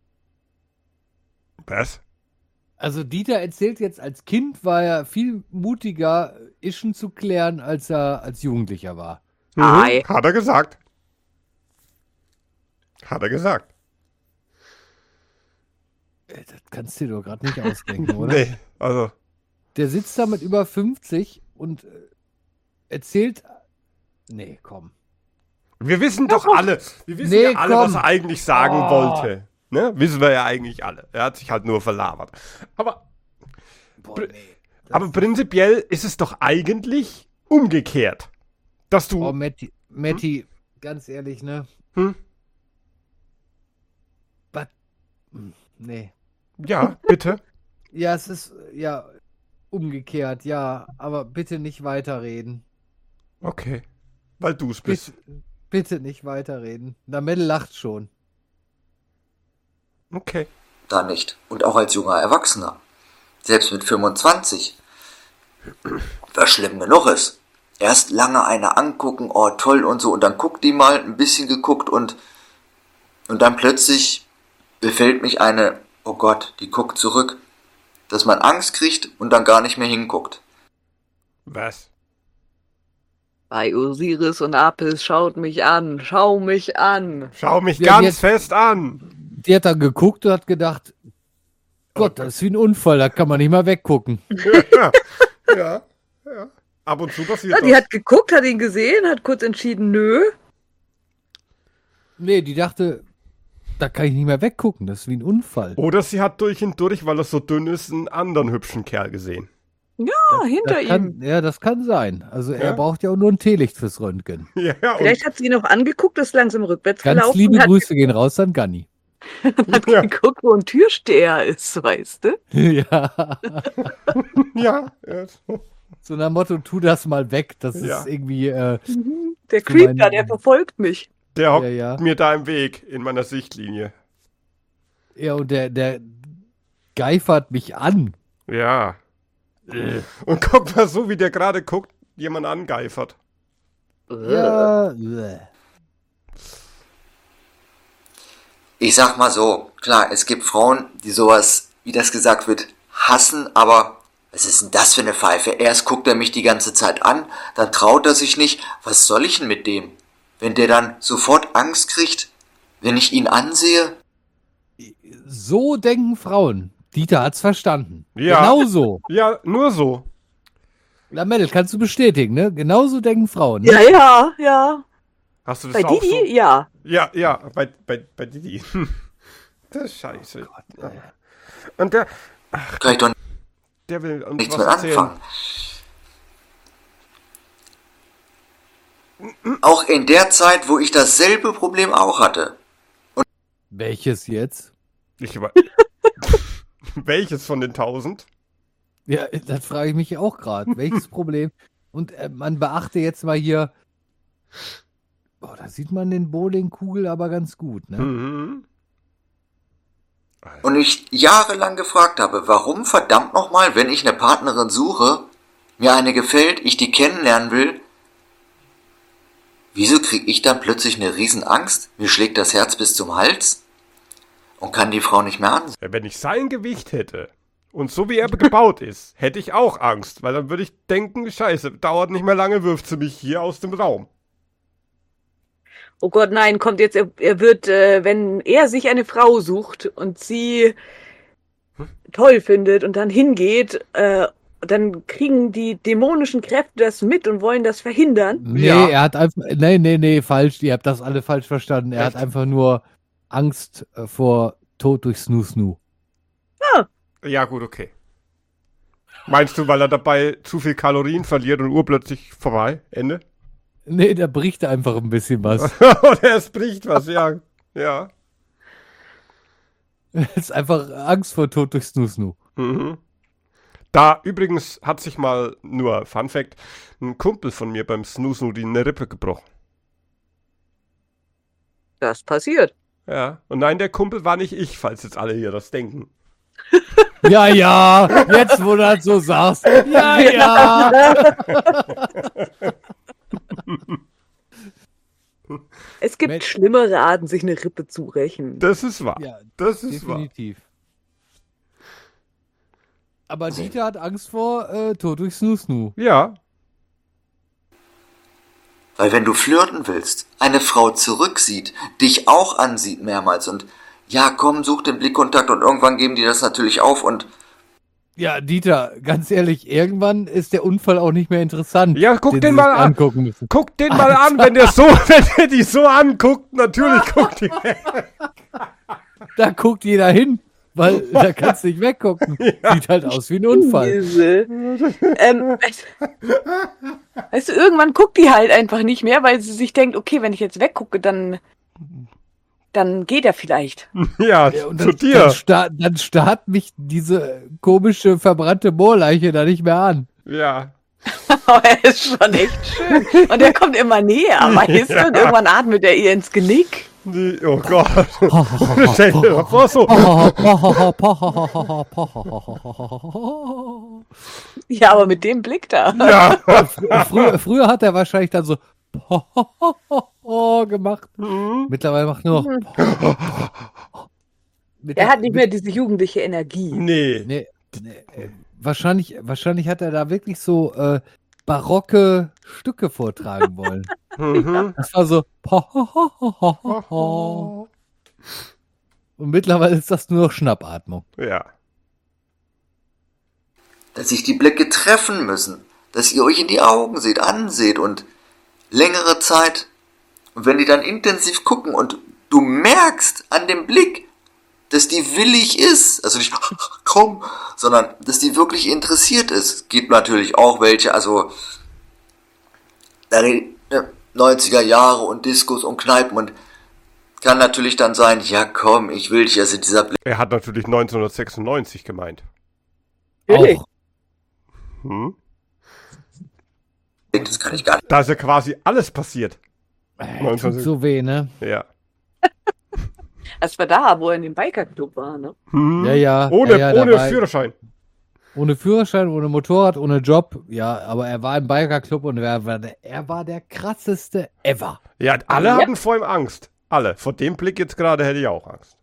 Was? Also Dieter erzählt jetzt, als Kind war er viel mutiger, Ischen zu klären, als er als Jugendlicher war. Ei. Hat er gesagt. Hat er gesagt. Das kannst du dir doch gerade nicht ausdenken, oder? Nee, also. Der sitzt da mit über 50 und erzählt... Nee, komm. Wir wissen doch alle, Nee, ja alle, komm. was er eigentlich sagen Oh. wollte. Ne? Wissen wir ja eigentlich alle. Er hat sich halt nur verlabert. Aber Boah, Br- nee. Aber prinzipiell ist es doch eigentlich umgekehrt. Dass du. Oh, Matti, ganz ehrlich, ne? Hm? Nee. Ja, bitte. Ja, es ist, ja, umgekehrt, ja. Aber bitte nicht weiterreden. Okay. Weil du es bist. Bitte nicht weiterreden. Lamelle lacht schon. Okay. Da nicht. Und auch als junger Erwachsener. Selbst mit 25. Was schlimm genug ist. Erst lange eine angucken, oh toll und so, und dann guckt die mal, ein bisschen geguckt und dann plötzlich befällt mich eine, oh Gott, die guckt zurück, dass man Angst kriegt und dann gar nicht mehr hinguckt. Was? Bei Osiris und Apis, schaut mich an, schau mich an. Schau mich Ja, ganz jetzt- fest an. Die hat dann geguckt und hat gedacht, Gott, das ist wie ein Unfall, da kann man nicht mal weggucken. Ja. Ab und zu passiert Ja, das. die hat geguckt, hat ihn gesehen, hat kurz entschieden, nö. Nee, die dachte, da kann ich nicht mehr weggucken, das ist wie ein Unfall. Oder sie hat durch und durch, weil er so dünn ist, einen anderen hübschen Kerl gesehen. Hinter ihm. Ja, das kann sein. Also Ja? er braucht ja auch nur ein Teelicht fürs Röntgen. Ja, und Vielleicht hat sie ihn noch angeguckt, ist langsam rückwärts Ganz gelaufen. liebe und hat, Grüße gehen raus an Ganni. Und hat geguckt, wo ein Türsteher ist, weißt du? Ja. Ja. So nach Motto, tu das mal weg. Das Ja. ist irgendwie. Der Creep da, der verfolgt mich. Der hockt Ja. mir da im Weg, in meiner Sichtlinie. Ja, und der geifert mich an. Ja. Und guck mal, so wie der gerade guckt, jemand angeifert. Ja. Ich sag mal so, klar, es gibt Frauen, die sowas, wie das gesagt wird, hassen, aber was ist denn das für eine Pfeife? Erst guckt er mich die ganze Zeit an, dann traut er sich nicht. Was soll ich denn mit dem? Wenn der dann sofort Angst kriegt, wenn ich ihn ansehe? So denken Frauen. Dieter hat's verstanden. Ja. Genau so. Ja, nur so. Lamelle, kannst du bestätigen, ne? Genauso denken Frauen. Ne? Ja. Hast du das Bei auch Didi, so? ja. Ja, bei Didi. Das ist scheiße. Und der Kann ich doch will uns nichts was mit erzählen. anfangen. Auch in der Zeit, wo ich dasselbe Problem auch hatte. Welches jetzt? Welches von den 1000? Ja, das frage ich mich auch gerade. Welches Problem? Und man beachte jetzt mal hier. Oh, da sieht man den Bowlingkugel aber ganz gut, ne? Mhm. Und ich jahrelang gefragt habe, warum verdammt nochmal, wenn ich eine Partnerin suche, mir eine gefällt, ich die kennenlernen will, wieso kriege ich dann plötzlich eine Riesenangst? Mir schlägt das Herz bis zum Hals und kann die Frau nicht mehr ansehen. Ja, wenn ich sein Gewicht hätte und so wie er gebaut ist, hätte ich auch Angst, weil dann würde ich denken, scheiße, dauert nicht mehr lange, wirft sie mich hier aus dem Raum. Oh Gott, nein, kommt jetzt, er wird, wenn er sich eine Frau sucht und sie toll findet und dann hingeht, dann kriegen die dämonischen Kräfte das mit und wollen das verhindern. Nee, Ja. er hat einfach. Nee, falsch. Ihr habt das alle falsch verstanden. Er Echt? hat einfach nur Angst vor Tod durch Snoo. Ja, gut, okay. Meinst du, weil er dabei zu viel Kalorien verliert und urplötzlich vorbei? Ende? Nee, da bricht einfach ein bisschen was. Oder es bricht was, ja. Ja. Es ist einfach Angst vor Tod durch Snoo. Mhm. Da übrigens hat sich mal, nur Fun Fact, ein Kumpel von mir beim Snoo die eine Rippe gebrochen. Das passiert. Ja. Und nein, der Kumpel war nicht ich, falls jetzt alle hier das denken. Ja, jetzt wo du das so sagst. Ja. Es gibt Mensch. schlimmere Arten, sich eine Rippe zu rächen. Das ist wahr. Ja, Das ist wahr. definitiv. Aber Dieter hat Angst vor Tod durch Snoo. Ja. Weil wenn du flirten willst, eine Frau zurücksieht, dich auch ansieht mehrmals und ja, komm, such den Blickkontakt und irgendwann geben die das natürlich auf und Ja, Dieter, ganz ehrlich, irgendwann ist der Unfall auch nicht mehr interessant. Ja, guck den sie mal sich an. angucken müssen. Guck den mal an, wenn der die so anguckt, natürlich guckt die. Da guckt jeder hin, weil da kannst du nicht weggucken. Sieht halt aus wie ein Unfall. Diese. Weißt du, irgendwann guckt die halt einfach nicht mehr, weil sie sich denkt, okay, wenn ich jetzt weggucke, dann geht er vielleicht. Ja, Ja, und zu dann, dir. dann starrt mich diese komische, verbrannte Moorleiche da nicht mehr an. Ja. Aber er ist schon echt schön. Und er kommt immer näher, weißt du? Und irgendwann atmet er ihr ins Genick. Oh Gott. Stell dir mal vor, so. Ja, aber mit dem Blick da. Ja. Früher hat er wahrscheinlich dann so gemacht. Mittlerweile macht nur noch. Er hat nicht mehr diese jugendliche Energie. Nee. Nee, wahrscheinlich hat er da wirklich so barocke Stücke vortragen wollen. Mhm. Das war so. Und mittlerweile ist das nur noch Schnappatmung. Ja. dass sich die Blicke treffen müssen, dass ihr euch in die Augen seht, anseht und längere Zeit. Und wenn die dann intensiv gucken und du merkst an dem Blick, dass die willig ist, also nicht komm, sondern dass die wirklich interessiert ist. Gibt natürlich auch welche, also 90er Jahre und Diskos und Kneipen und kann natürlich dann sein, ja komm, ich will dich, also dieser Blick, Er hat natürlich 1996 gemeint. Natürlich. Auch. Hm? das kann ich gar nicht. Da ist ja quasi alles passiert. Tut so weh, ne? Ja. Das war da, wo er in dem Bikerclub war, ne? Hm. Ja. Ohne, ja, ohne dabei. Führerschein. Ohne Führerschein, ohne Motorrad, ohne Job. Ja, aber er war im Bikerclub und er war der krasseste ever. Ja, alle Ja. hatten vor ihm Angst. Alle. Vor dem Blick jetzt gerade hätte ich auch Angst.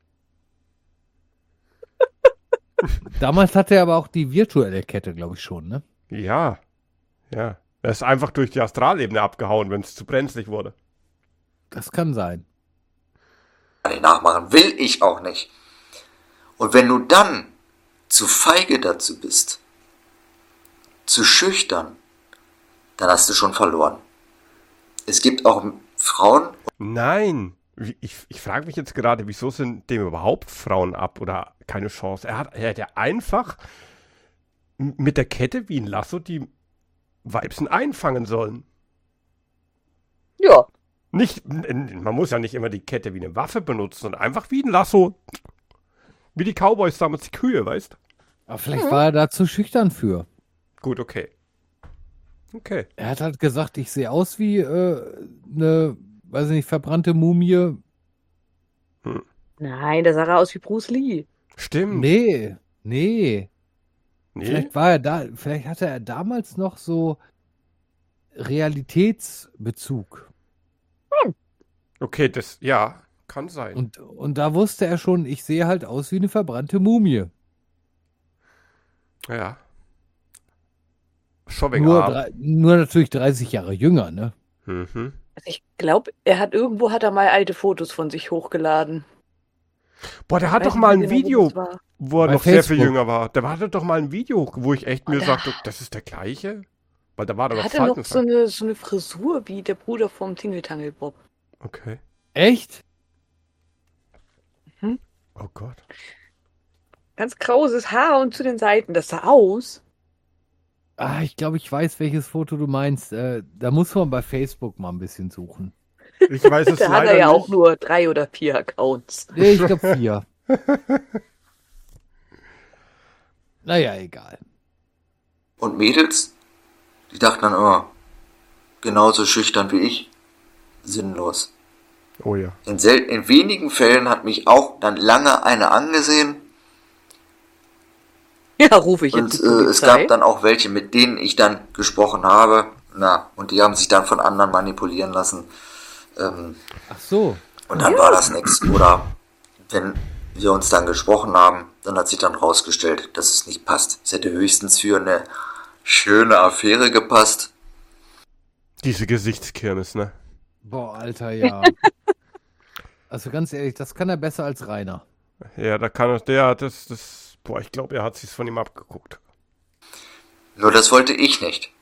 Damals hatte er aber auch die virtuelle Kette, glaube ich schon, ne? Ja. Ja. Er ist einfach durch die Astralebene abgehauen, wenn es zu brenzlig wurde. Das kann sein. nicht nachmachen, will ich auch nicht. Und wenn du dann zu feige dazu bist, zu schüchtern, dann hast du schon verloren. Es gibt auch Frauen. Nein. Ich frage mich jetzt gerade, wieso sind dem überhaupt Frauen ab oder keine Chance? Er hätte einfach mit der Kette wie ein Lasso die Weibsen einfangen sollen. Ja. Nicht, man muss ja nicht immer die Kette wie eine Waffe benutzen, sondern einfach wie ein Lasso. Wie die Cowboys damals die Kühe, weißt? Aber vielleicht war er da zu schüchtern für. Gut, okay. Okay. Er hat halt gesagt, ich sehe aus wie eine, weiß ich nicht, verbrannte Mumie. Nein, da sah er aus wie Bruce Lee. Stimmt. Nee. Nee? Vielleicht hatte er damals noch so Realitätsbezug. Okay, das, ja, kann sein. Und da wusste er schon, ich sehe halt aus wie eine verbrannte Mumie. Ja. Shopping Nur natürlich 30 Jahre jünger, ne? Mhm. Also ich glaube, irgendwo hat er mal alte Fotos von sich hochgeladen. Boah, der hat Weiß doch nicht mal mehr ein genau, wo Video, das war. wo er Bei noch sehr viel Facebook. jünger war. Der hatte doch mal ein Video, wo ich echt mir da- sagte, das ist der gleiche? Weil da war Er doch hatte noch so eine Frisur wie der Bruder vom Tingeltangel Bob. Okay. Echt? Oh Gott. Ganz krauses Haar und zu den Seiten. Das sah aus. Ah, ich glaube, ich weiß, welches Foto du meinst. Da muss man bei Facebook mal ein bisschen suchen. Ich weiß es Da hat leider er ja nicht. auch nur 3 oder 4 Accounts. Nee, ich glaube 4. Naja, egal. Und Mädels, die dachten dann immer, genauso schüchtern wie ich, sinnlos. Oh ja. In wenigen Fällen hat mich auch dann lange eine angesehen Ja, rufe ich und jetzt die Polizei. es gab dann auch welche, mit denen ich dann gesprochen habe. Und die haben sich dann von anderen manipulieren lassen. Ach so. Und dann war das nichts. Oder wenn wir uns dann gesprochen haben, dann hat sich dann rausgestellt, dass es nicht passt. Es hätte höchstens für eine schöne Affäre gepasst. Diese Gesichtskirmes, ne? Boah, Alter, ja. Also ganz ehrlich, das kann er besser als Rainer. Ja, boah, ich glaube, er hat sich's von ihm abgeguckt. Nur das wollte ich nicht.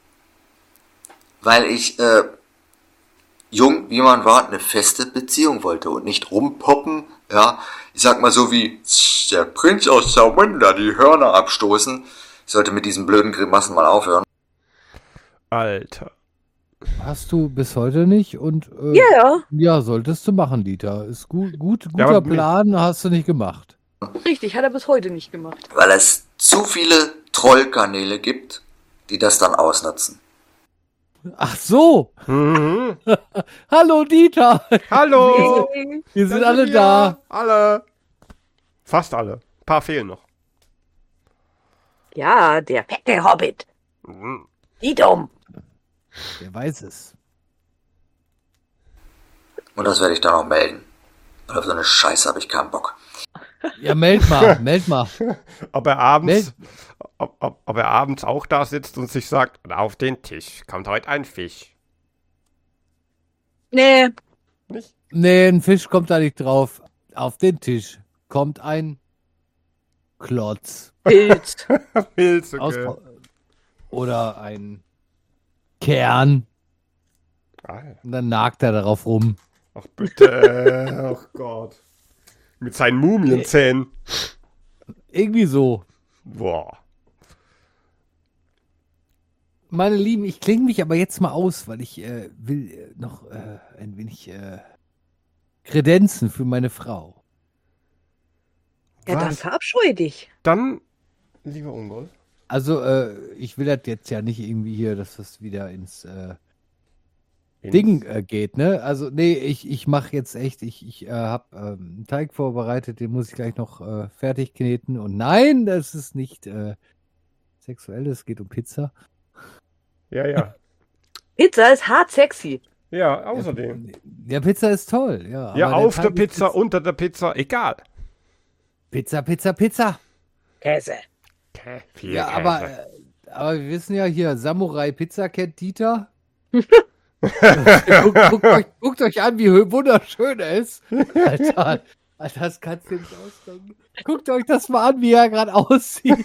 Weil ich, jung wie man war, eine feste Beziehung wollte und nicht rumpoppen, ja. Ich sag mal so wie der Prinz aus Zamunda die Hörner abstoßen. Ich sollte mit diesen blöden Grimassen mal aufhören. Alter. Hast du bis heute nicht und Ja, ja, solltest du machen, Dieter. Ist guter aber Plan, hast du nicht gemacht. richtig, hat er bis heute nicht gemacht. Weil es zu viele Trollkanäle gibt, die das dann ausnutzen. Ach so. Mhm. Hallo, Dieter. Hallo! Hey. Wir sind alle da. Alle. Fast alle. Ein paar fehlen noch. Ja, der fette Hobbit. Mhm. Die dumm. Wer weiß es. Und das werde ich dann auch melden. Und auf so eine Scheiße habe ich keinen Bock. Ja, meld mal. Ob er abends auch da sitzt und sich sagt, auf den Tisch kommt heute ein Fisch. Nee, Nicht? Nee, ein Fisch kommt da nicht drauf. Auf den Tisch kommt ein Klotz. Pilz. Pilz, Aus, okay. oder ein Kern. Ah, ja. Und dann nagt er darauf rum. Ach bitte. Ach Gott. Mit seinen Mumienzähnen. Irgendwie so. Boah. Meine Lieben, ich klinge mich aber jetzt mal aus, weil ich will noch ein wenig Kredenzen für meine Frau. Ja, dann Was? verabscheue dich. Dann, lieber Ungol. Also, ich will das jetzt ja nicht irgendwie hier, dass das wieder ins Ding geht, ne? Also, nee, ich mache jetzt echt, ich habe einen Teig vorbereitet, den muss ich gleich noch fertig kneten. Und nein, das ist nicht sexuell, es geht um Pizza. Ja, ja. Pizza ist hart sexy. Ja, außerdem. Ja, Pizza ist toll, ja. Ja, aber auf der Teig ist Pizza, jetzt unter der Pizza, egal. Pizza, Pizza, Pizza. Käse. Viel Ja, Käse. aber wir wissen ja hier, Samurai Pizza kennt Dieter. Guckt euch an, wie wunderschön er ist. Alter, das kannst du nicht ausdenken. Guckt euch das mal an, wie er gerade aussieht.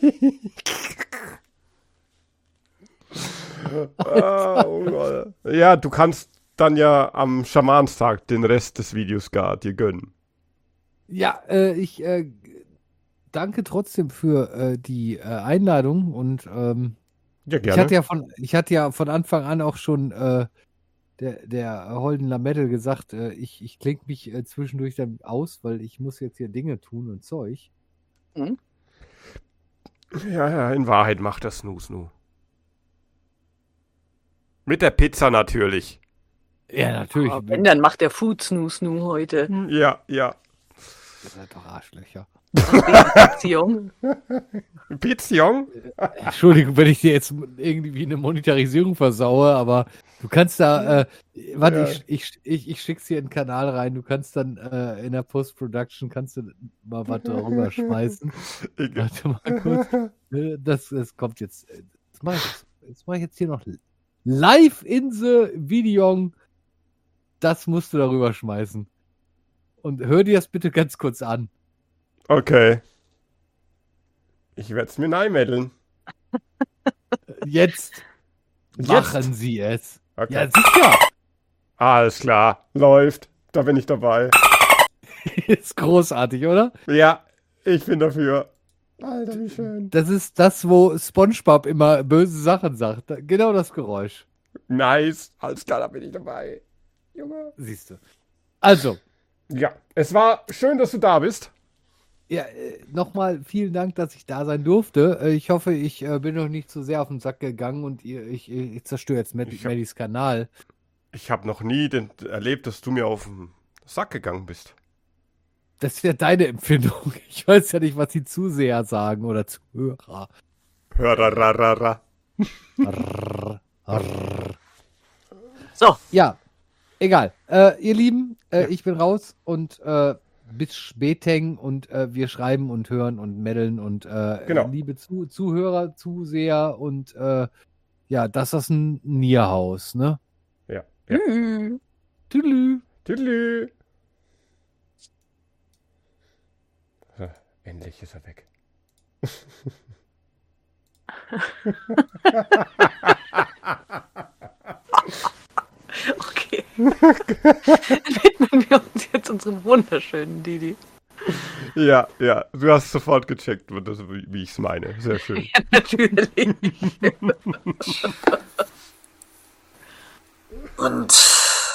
Oh Gott. Ja, du kannst dann ja am Schamanstag den Rest des Videos gar dir gönnen. Ja, ich danke trotzdem für die Einladung und Ja, ich gerne. hatte ja von Anfang an auch schon der Holden Lamette gesagt, ich klinge mich zwischendurch dann aus, weil ich muss jetzt hier Dinge tun und Zeug. Ja, in Wahrheit macht das Snoo. Mit der Pizza natürlich. Ja, natürlich. Aber wenn, dann macht der Food Snoo heute. Ja. Ihr seid doch Arschlöcher. Beziehung. Pizzion? Entschuldigung, wenn ich dir jetzt irgendwie eine Monetarisierung versaue, aber du kannst da, warte, Ja. ich schick's dir in den Kanal rein, du kannst dann in der Post-Production kannst du mal was darüber schmeißen. Warte mal kurz. Das kommt jetzt. Das mache ich jetzt hier noch live in the Video. Das musst du darüber schmeißen. Und hör dir das bitte ganz kurz an. Okay. Ich werde es mir neimeddeln. Jetzt machen Sie es. Okay. Ja, sicher. Alles klar. Läuft. Da bin ich dabei. Ist großartig, oder? Ja, ich bin dafür. Alter, wie schön. Das ist das, wo SpongeBob immer böse Sachen sagt. Genau das Geräusch. Nice. Alles klar, da bin ich dabei. Junge. Siehst du. Also, Ja, es war schön, dass du da bist. ja, nochmal vielen Dank, dass ich da sein durfte. Ich hoffe, ich bin noch nicht zu sehr auf den Sack gegangen und ich zerstöre jetzt Maddys Kanal. Ich habe noch nie erlebt, dass du mir auf den Sack gegangen bist. Das ist ja deine Empfindung. Ich weiß ja nicht, was die Zuseher sagen oder Zuhörer. Hörerarara. Arr, arr. So. Ja, egal. Ihr Lieben, ich bin raus und bis späteng und wir schreiben und hören und meddeln und Genau. liebe Zuhörer, Zuseher und ja, das ist ein Nierhaus, ne? Ja. Mhm. Tüdelü. Tüdelü. So, endlich ist er weg. Okay. Widmen wir uns jetzt unserem wunderschönen Didi. Ja, du hast sofort gecheckt, wie ich es meine. Sehr schön. Ja, natürlich. Und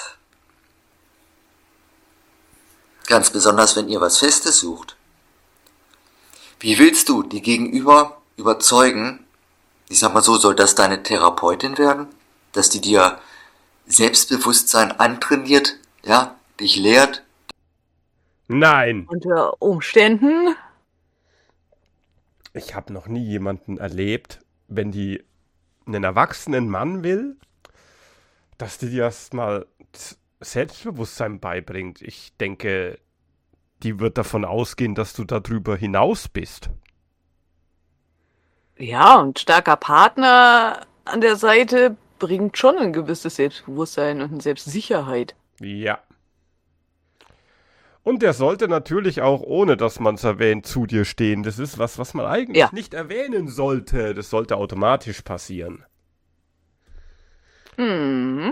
ganz besonders, wenn ihr was Festes sucht. Wie willst du die Gegenüber überzeugen? Ich sag mal so, soll das deine Therapeutin werden? Dass die dir Selbstbewusstsein antrainiert, ja, dich lehrt? Nein! Unter Umständen. Ich habe noch nie jemanden erlebt, wenn die einen erwachsenen Mann will, dass die dir erstmal Selbstbewusstsein beibringt. Ich denke, die wird davon ausgehen, dass du darüber hinaus bist. Ja, und starker Partner an der Seite bringt schon ein gewisses Selbstbewusstsein und eine Selbstsicherheit. Ja. Und der sollte natürlich auch, ohne dass man es erwähnt, zu dir stehen. Das ist was man eigentlich nicht erwähnen sollte. Das sollte automatisch passieren. Mhm.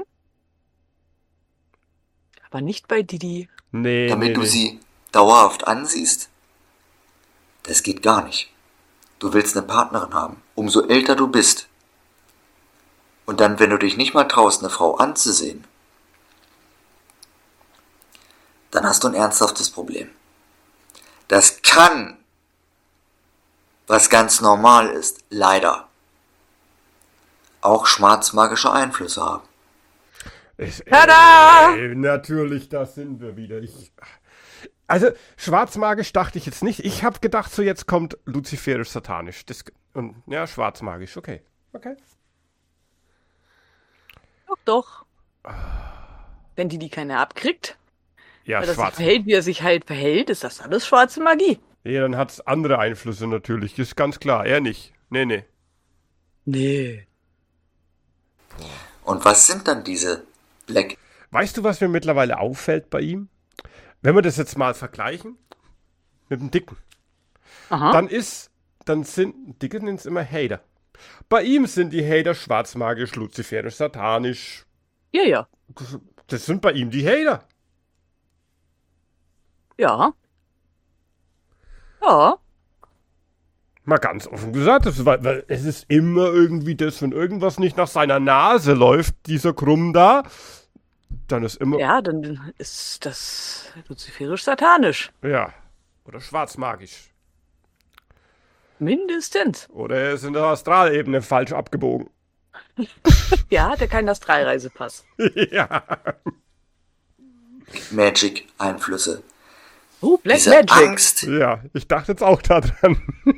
Aber nicht bei Didi. Nee, Damit du sie dauerhaft ansiehst? Das geht gar nicht. Du willst eine Partnerin haben, umso älter du bist. Und dann, wenn du dich nicht mal traust, eine Frau anzusehen, dann hast du ein ernsthaftes Problem. Das kann, was ganz normal ist, leider auch schwarzmagische Einflüsse haben. Tada! Natürlich, das sind wir wieder. Also, schwarzmagisch dachte ich jetzt nicht. Ich habe gedacht, so jetzt kommt luziferisch-satanisch. Und ja, schwarzmagisch, okay. Doch. Wenn die keine abkriegt, Ja, weil das sich schwarz. verhält, wie er sich halt verhält, ist das alles schwarze Magie. Ja, dann hat es andere Einflüsse natürlich, ist ganz klar. Er nicht. Nee. Nee. Und was sind dann diese Black? Weißt du, was mir mittlerweile auffällt bei ihm? Wenn wir das jetzt mal vergleichen mit dem Dicken, Aha. dann sind Dicke nennt es immer Hater. Bei ihm sind die Hater schwarzmagisch, luziferisch, satanisch. Ja. Das sind bei ihm die Hater. Ja. Ja. Mal ganz offen gesagt, weil es ist immer irgendwie das, wenn irgendwas nicht nach seiner Nase läuft, dieser Krumm da, dann ist immer, Ja, dann ist das luziferisch-satanisch. ja, oder schwarzmagisch. Mindestens. Oder er ist in der Astralebene falsch abgebogen. Ja, hat er keinen Astralreisepass. Ja. Magic Einflüsse. Oh, Black Diese Magic. Angst, Ja, ich dachte jetzt auch daran.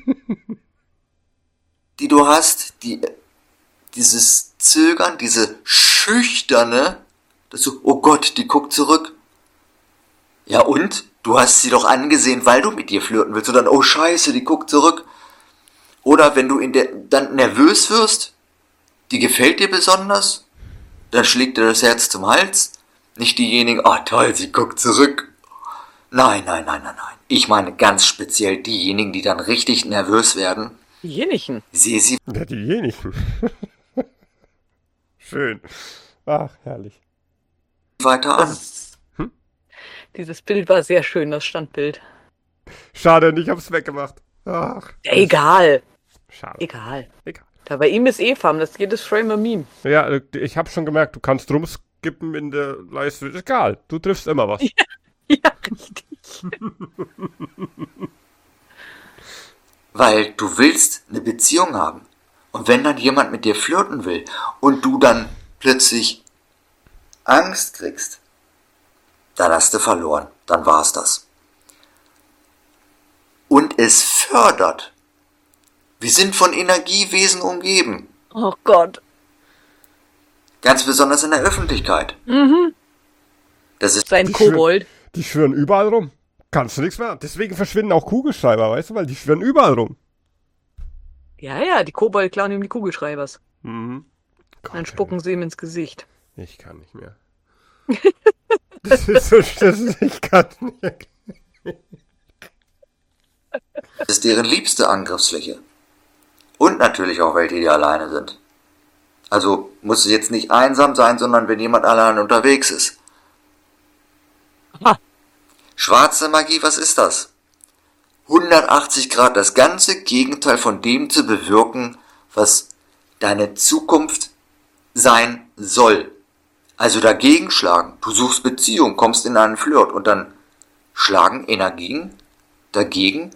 die du hast, dieses Zögern, diese Schüchterne, dass du, oh Gott, die guckt zurück. Ja und? Du hast sie doch angesehen, weil du mit ihr flirten willst und dann, oh Scheiße, die guckt zurück. Oder wenn du dann nervös wirst, die gefällt dir besonders, dann schlägt dir das Herz zum Hals. Nicht diejenigen, oh toll, sie guckt zurück. Nein. Ich meine ganz speziell diejenigen, die dann richtig nervös werden. Diejenigen. Sehe sie Ja, diejenigen. Schön. Ach, herrlich. weiter an. Dieses Bild war sehr schön, das Standbild. Schade, ich hab's weggemacht. Ach, Egal. schade. Egal. Egal. Da bei ihm ist Farm, das ist jedes Frame ein Meme. Ja, ich hab schon gemerkt, du kannst rumskippen in der Leiste. Ist egal, du triffst immer was. Ja, richtig. Weil du willst eine Beziehung haben. Und wenn dann jemand mit dir flirten will und du dann plötzlich Angst kriegst, dann hast du verloren. Dann war's das. Und es fördert. Wir sind von Energiewesen umgeben. Oh Gott. Ganz besonders in der Öffentlichkeit. Das ist Sein Kobold. Die schwirren überall rum. Kannst du nichts mehr. Deswegen verschwinden auch Kugelschreiber, weißt du, weil die schwirren überall rum. Ja, die Kobold klauen ihm die Kugelschreibers. Mhm. Dann spucken sie ihm ins Gesicht. Ich kann nicht mehr. Das ist so, ich kann nicht mehr. Das ist deren liebste Angriffsfläche. Und natürlich auch welche, die alleine sind. Also muss es jetzt nicht einsam sein, sondern wenn jemand allein unterwegs ist. Aha. Schwarze Magie, was ist das? 180 Grad, das ganze Gegenteil von dem zu bewirken, was deine Zukunft sein soll. Also dagegen schlagen. Du suchst Beziehung, kommst in einen Flirt und dann schlagen Energien dagegen.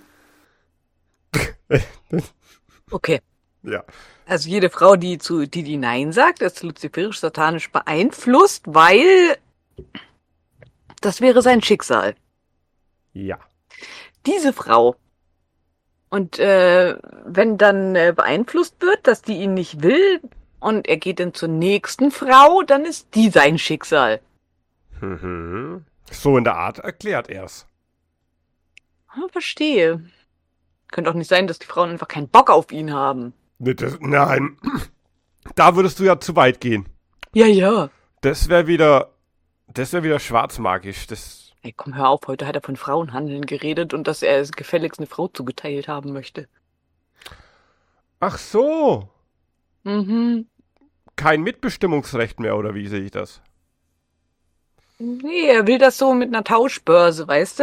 Okay. Ja. Also jede Frau, die Nein sagt, ist luziferisch-satanisch beeinflusst, weil das wäre sein Schicksal. Ja. Diese Frau. Und wenn dann beeinflusst wird, dass die ihn nicht will und er geht dann zur nächsten Frau, dann ist die sein Schicksal. Mhm. So in der Art erklärt er's. Verstehe. Könnte auch nicht sein, dass die Frauen einfach keinen Bock auf ihn haben. Nein. Da würdest du ja zu weit gehen. Ja. Das wäre wieder schwarzmagisch. Ey, komm, hör auf, heute hat er von Frauenhandeln geredet und dass er gefälligst eine Frau zugeteilt haben möchte. Ach so. Mhm. Kein Mitbestimmungsrecht mehr, oder wie sehe ich das? Nee, er will das so mit einer Tauschbörse, weißt du?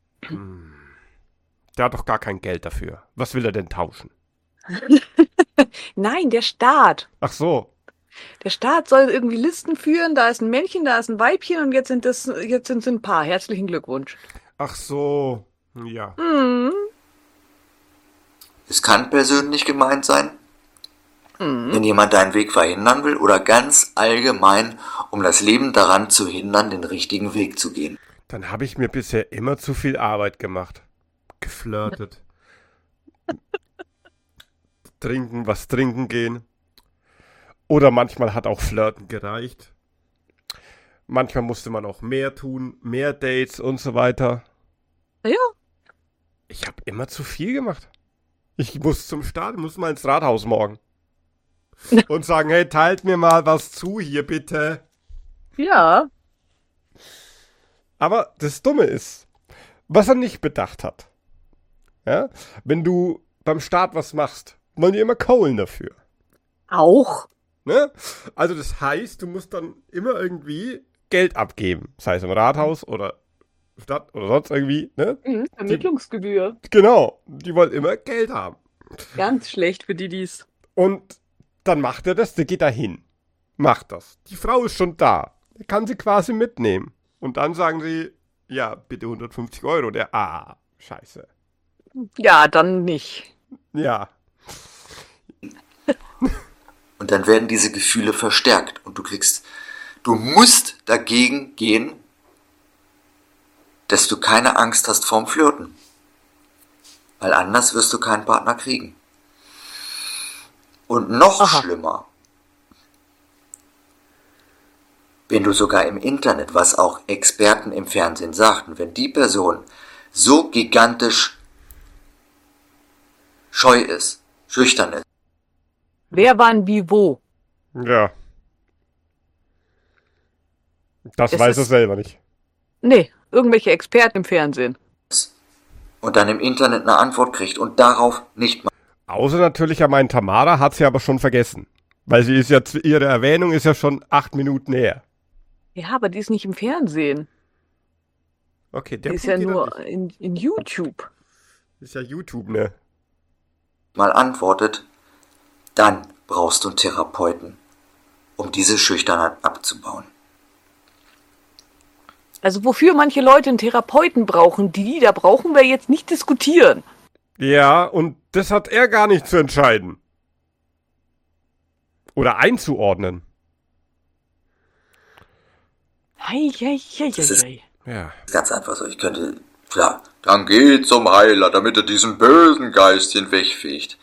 Der hat doch gar kein Geld dafür. Was will er denn tauschen? Nein, der Staat. Ach so. Der Staat soll irgendwie Listen führen, da ist ein Männchen, da ist ein Weibchen und jetzt sind es ein Paar. Herzlichen Glückwunsch. Ach so, ja. Mhm. Es kann persönlich gemeint sein, wenn jemand deinen Weg verhindern will oder ganz allgemein, um das Leben daran zu hindern, den richtigen Weg zu gehen. Dann habe ich mir bisher immer zu viel Arbeit gemacht. Geflirtet. Trinken gehen. Oder manchmal hat auch Flirten gereicht. Manchmal musste man auch mehr tun, mehr Dates und so weiter. Ja. Ich habe immer zu viel gemacht. Ich muss zum Start, muss mal ins Rathaus morgen. Und sagen, hey, teilt mir mal was zu hier, bitte. Ja. Aber das Dumme ist, was er nicht bedacht hat. Ja? Wenn du beim Start was machst, wollen die immer kohlen dafür. Auch. Ne? Also das heißt, du musst dann immer irgendwie Geld abgeben. Sei es im Rathaus oder Stadt oder sonst irgendwie. Ne? Vermittlungsgebühr. Genau, die wollen immer Geld haben. Ganz schlecht für die, die's. Und dann macht er das, der geht da hin. Macht das. Die Frau ist schon da. Der kann sie quasi mitnehmen. Und dann sagen sie, ja, bitte 150 €. Der, scheiße. Ja, dann nicht. Ja. Und dann werden diese Gefühle verstärkt und du musst dagegen gehen, dass du keine Angst hast vorm Flirten. Weil anders wirst du keinen Partner kriegen. Und noch schlimmer, wenn du sogar im Internet, was auch Experten im Fernsehen sagten, wenn die Person so gigantisch scheu ist, schüchtern ist. Wer wann wie wo? Ja. Das Es weiß er ist- selber nicht. Nee, irgendwelche Experten im Fernsehen. Und dann im Internet eine Antwort kriegt und darauf nicht mal. Außer natürlich an meinen Tamara hat sie aber schon vergessen. Weil sie ist ja, ihre Erwähnung ist ja schon 8 Minuten her. Ja, aber die ist nicht im Fernsehen. Okay, der Die ist Punkt ja geht an nur dich. in YouTube. Ist ja YouTube, ne? mal antwortet, dann brauchst du einen Therapeuten, um diese Schüchternheit abzubauen. Also wofür manche Leute einen Therapeuten brauchen, da brauchen wir jetzt nicht diskutieren. Ja, und das hat er gar nicht zu entscheiden. Oder einzuordnen. Hei, hei, hei, Das ist- hei. Ja. Ganz einfach so, ich könnte, klar, dann geh zum Heiler, damit er diesen bösen Geistchen wegfegt.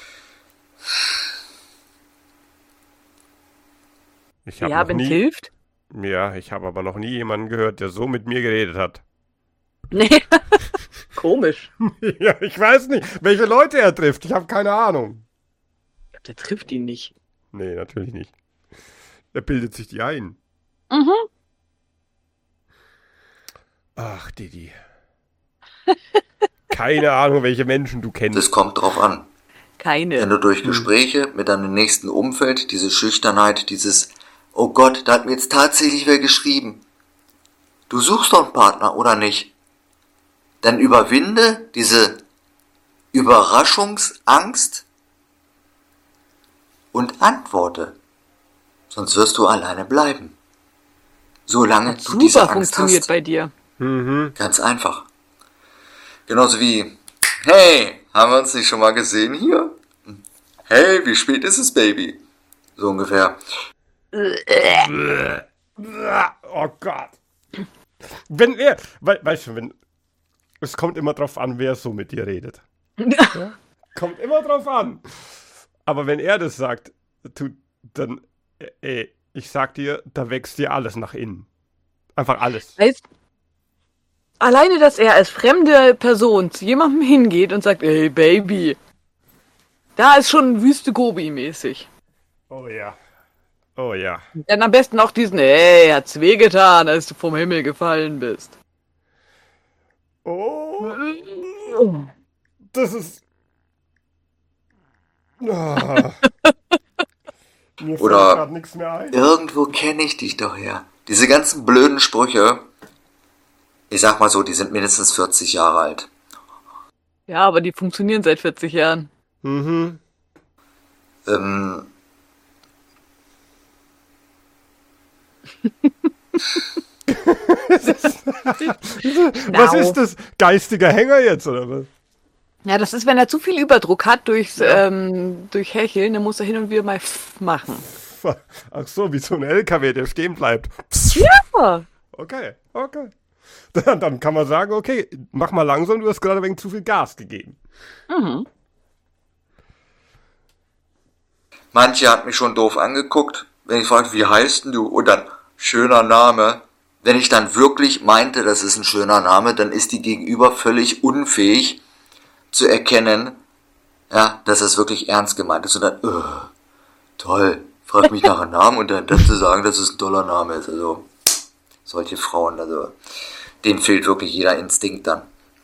Ich habe Ja, noch wenn's nie, hilft. ja, ich habe aber noch nie jemanden gehört, der so mit mir geredet hat. Nee. Komisch. Ja, ich weiß nicht, welche Leute er trifft. Ich habe keine Ahnung. Der trifft ihn nicht. Nee, natürlich nicht. Er bildet sich die ein. Mhm. Ach, Didi. Keine Ahnung, welche Menschen du kennst. Das kommt drauf an. Wenn Keine. du durch Gespräche mit deinem nächsten Umfeld, diese Schüchternheit, dieses, oh Gott, da hat mir jetzt tatsächlich wer geschrieben. Du suchst doch einen Partner, oder nicht? Dann überwinde diese Überraschungsangst und antworte. Sonst wirst du alleine bleiben. Solange Hat du diese super Angst funktioniert hast. bei dir. Mhm. Ganz einfach. Genauso wie, hey, haben wir uns nicht schon mal gesehen hier? Hey, wie spät ist es, Baby? So ungefähr. Oh Gott. Wenn er, weißt du, wenn, es kommt immer drauf an, wer so mit dir redet. Ja? Kommt immer drauf an. Aber wenn er das sagt, dann, ey, ich sag dir, da wächst dir alles nach innen. Einfach alles. Heißt, alleine, dass er als fremde Person zu jemandem hingeht und sagt, ey, Baby, da ist schon Wüste Gobi-mäßig. Oh ja. Oh ja. Dann am besten auch diesen, ey, hat's wehgetan, als du vom Himmel gefallen bist. Oh, das ist. Ah. Mir fällt Oder- gerade nichts mehr ein. Irgendwo kenne ich dich doch her. Diese ganzen blöden Sprüche, ich sag mal so, die sind mindestens 40 Jahre alt. Ja, aber die funktionieren seit 40 Jahren. Mhm. Was ist das? Geistiger Hänger jetzt, oder was? Ja, das ist, wenn er zu viel Überdruck hat durch Hecheln, dann muss er hin und wieder mal machen. Ach so, wie so ein LKW, der stehen bleibt. Ja. Okay. Dann kann man sagen, okay, mach mal langsam, du hast gerade wegen zu viel Gas gegeben. Mhm. Manche hat mich schon doof angeguckt, wenn ich fragte, wie heißt denn du? Und dann, schöner Name. Wenn ich dann wirklich meinte, das ist ein schöner Name, dann ist die Gegenüber völlig unfähig zu erkennen, ja, dass das wirklich ernst gemeint ist. Und dann, toll, frag mich nach einem Namen und dann zu sagen, dass es ein toller Name ist. Also, solche Frauen, also, denen fehlt wirklich jeder Instinkt dann.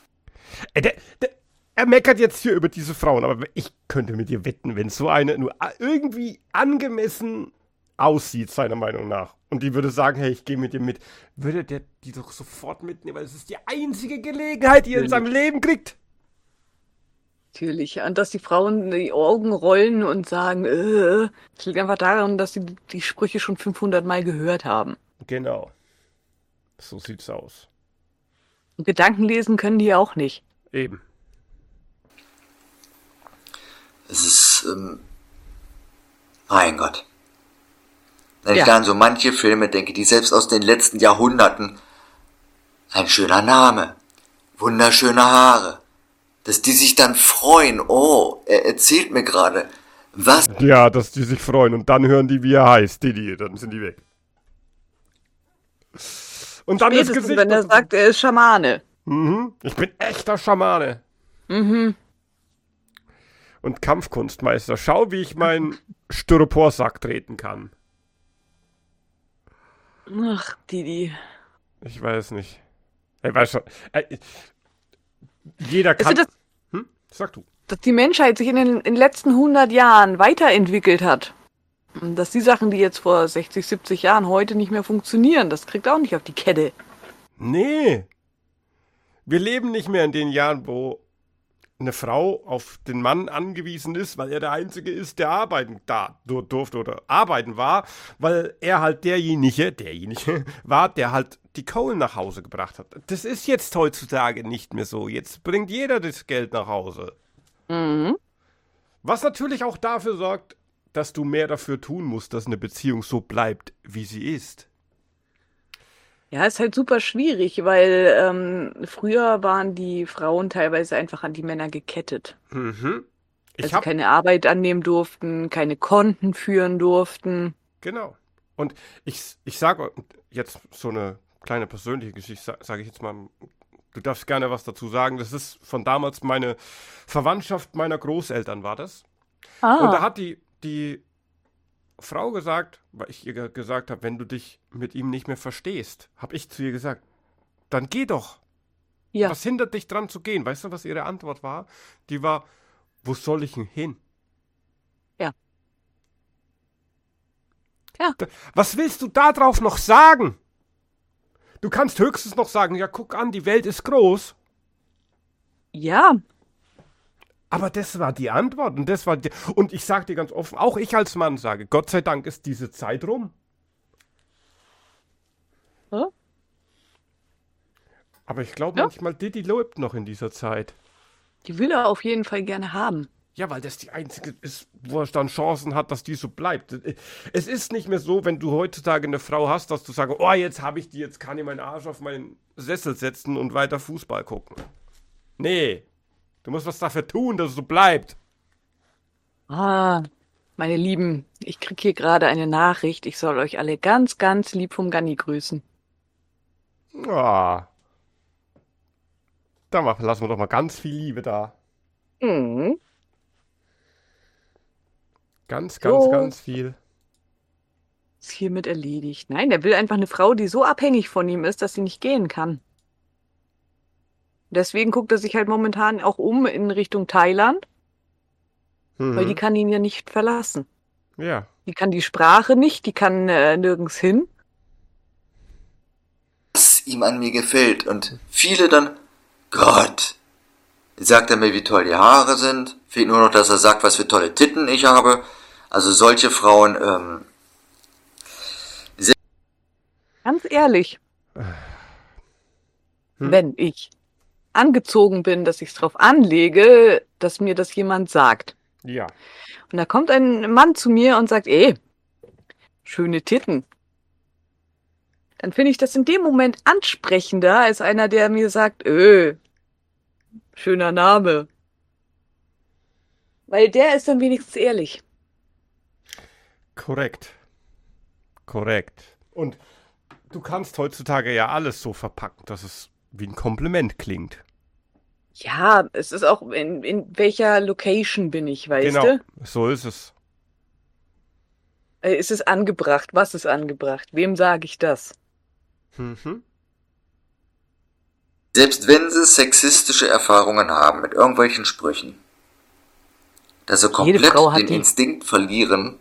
Er meckert jetzt hier über diese Frauen, aber ich könnte mit dir wetten, wenn so eine nur irgendwie angemessen aussieht, seiner Meinung nach, und die würde sagen, hey, ich gehe mit dir mit, würde der die doch sofort mitnehmen, weil es ist die einzige Gelegenheit, die er in seinem Leben kriegt. Natürlich. Und dass die Frauen die Augen rollen und sagen, das liegt einfach daran, dass sie die Sprüche schon 500 Mal gehört haben. Genau. So sieht's aus. Und Gedanken lesen können die auch nicht. Eben. Es ist, mein Gott. Wenn ich da an so manche Filme denke, die selbst aus den letzten Jahrhunderten, ein schöner Name, wunderschöne Haare, dass die sich dann freuen, oh, er erzählt mir gerade, was... Ja, dass die sich freuen und dann hören die, wie er heißt, dann sind die weg. Und dann das Gesicht... wenn er sagt, er ist Schamane. Mhm, ich bin echter Schamane. Mhm. Und Kampfkunstmeister. Schau, wie ich meinen Styroporsack treten kann. Ach, Didi. Ich weiß nicht. Ich weiß schon. Jeder kann... Also Sag du. dass die Menschheit sich in den letzten 100 Jahren weiterentwickelt hat. Und dass die Sachen, die jetzt vor 60, 70 Jahren heute nicht mehr funktionieren, das kriegt auch nicht auf die Kette. Nee. Wir leben nicht mehr in den Jahren, wo eine Frau auf den Mann angewiesen ist, weil er der Einzige ist, der arbeiten durfte oder arbeiten war, weil er halt derjenige war, der halt die Kohlen nach Hause gebracht hat. Das ist jetzt heutzutage nicht mehr so. Jetzt bringt jeder das Geld nach Hause. Mhm. Was natürlich auch dafür sorgt, dass du mehr dafür tun musst, dass eine Beziehung so bleibt, wie sie ist. Ja, ist halt super schwierig, weil früher waren die Frauen teilweise einfach an die Männer gekettet. Mhm. Also keine Arbeit annehmen durften, keine Konten führen durften. Genau. Und ich sage jetzt so eine kleine persönliche Geschichte, sage ich jetzt mal, du darfst gerne was dazu sagen. Das ist von damals meine Verwandtschaft meiner Großeltern war das. Und da hat die Frau gesagt, weil ich ihr gesagt habe, wenn du dich mit ihm nicht mehr verstehst, habe ich zu ihr gesagt, dann geh doch. Ja. Was hindert dich dran zu gehen? Weißt du, was ihre Antwort war? Die war, wo soll ich denn hin? Ja. Ja. Was willst du da drauf noch sagen? Du kannst höchstens noch sagen, ja, guck an, die Welt ist groß. Ja. Aber das war die Antwort und ich sage dir ganz offen, auch ich als Mann sage, Gott sei Dank ist diese Zeit rum. Hm? Aber ich glaube manchmal, Didi lebt noch in dieser Zeit. Die will er auf jeden Fall gerne haben. Ja, weil das die einzige ist, wo er dann Chancen hat, dass die so bleibt. Es ist nicht mehr so, wenn du heutzutage eine Frau hast, dass du sagst, oh, jetzt habe ich die, jetzt kann ich meinen Arsch auf meinen Sessel setzen und weiter Fußball gucken. Nee. Du musst was dafür tun, dass es so bleibt. Meine Lieben, ich krieg hier gerade eine Nachricht. Ich soll euch alle ganz, ganz lieb vom Ganni grüßen. Ah. Dann lassen wir doch mal ganz viel Liebe da. Mhm. Ganz viel. Ist hiermit erledigt. Nein, der will einfach eine Frau, die so abhängig von ihm ist, dass sie nicht gehen kann. Deswegen guckt er sich halt momentan auch um in Richtung Thailand, weil die kann ihn ja nicht verlassen. Ja. Die kann die Sprache nicht, die kann nirgends hin. Was ihm an mir gefällt. Und viele dann, Gott, sagt er mir, wie toll die Haare sind. Fehlt nur noch, dass er sagt, was für tolle Titten ich habe. Also solche Frauen, Ganz ehrlich, Hm? wenn ich angezogen bin, dass ich es drauf anlege, dass mir das jemand sagt. Ja. Und da kommt ein Mann zu mir und sagt, schöne Titten. Dann finde ich das in dem Moment ansprechender als einer, der mir sagt, schöner Name. Weil der ist dann wenigstens ehrlich. Korrekt. Und du kannst heutzutage ja alles so verpacken, dass es wie ein Kompliment klingt. Ja, es ist auch, in welcher Location bin ich, weißt Genau, du? so ist es. Ist es angebracht? Was ist angebracht? Wem sage ich das? Mhm. Selbst wenn sie sexistische Erfahrungen haben mit irgendwelchen Sprüchen, dass sie komplett Frau hat den die. Instinkt verlieren,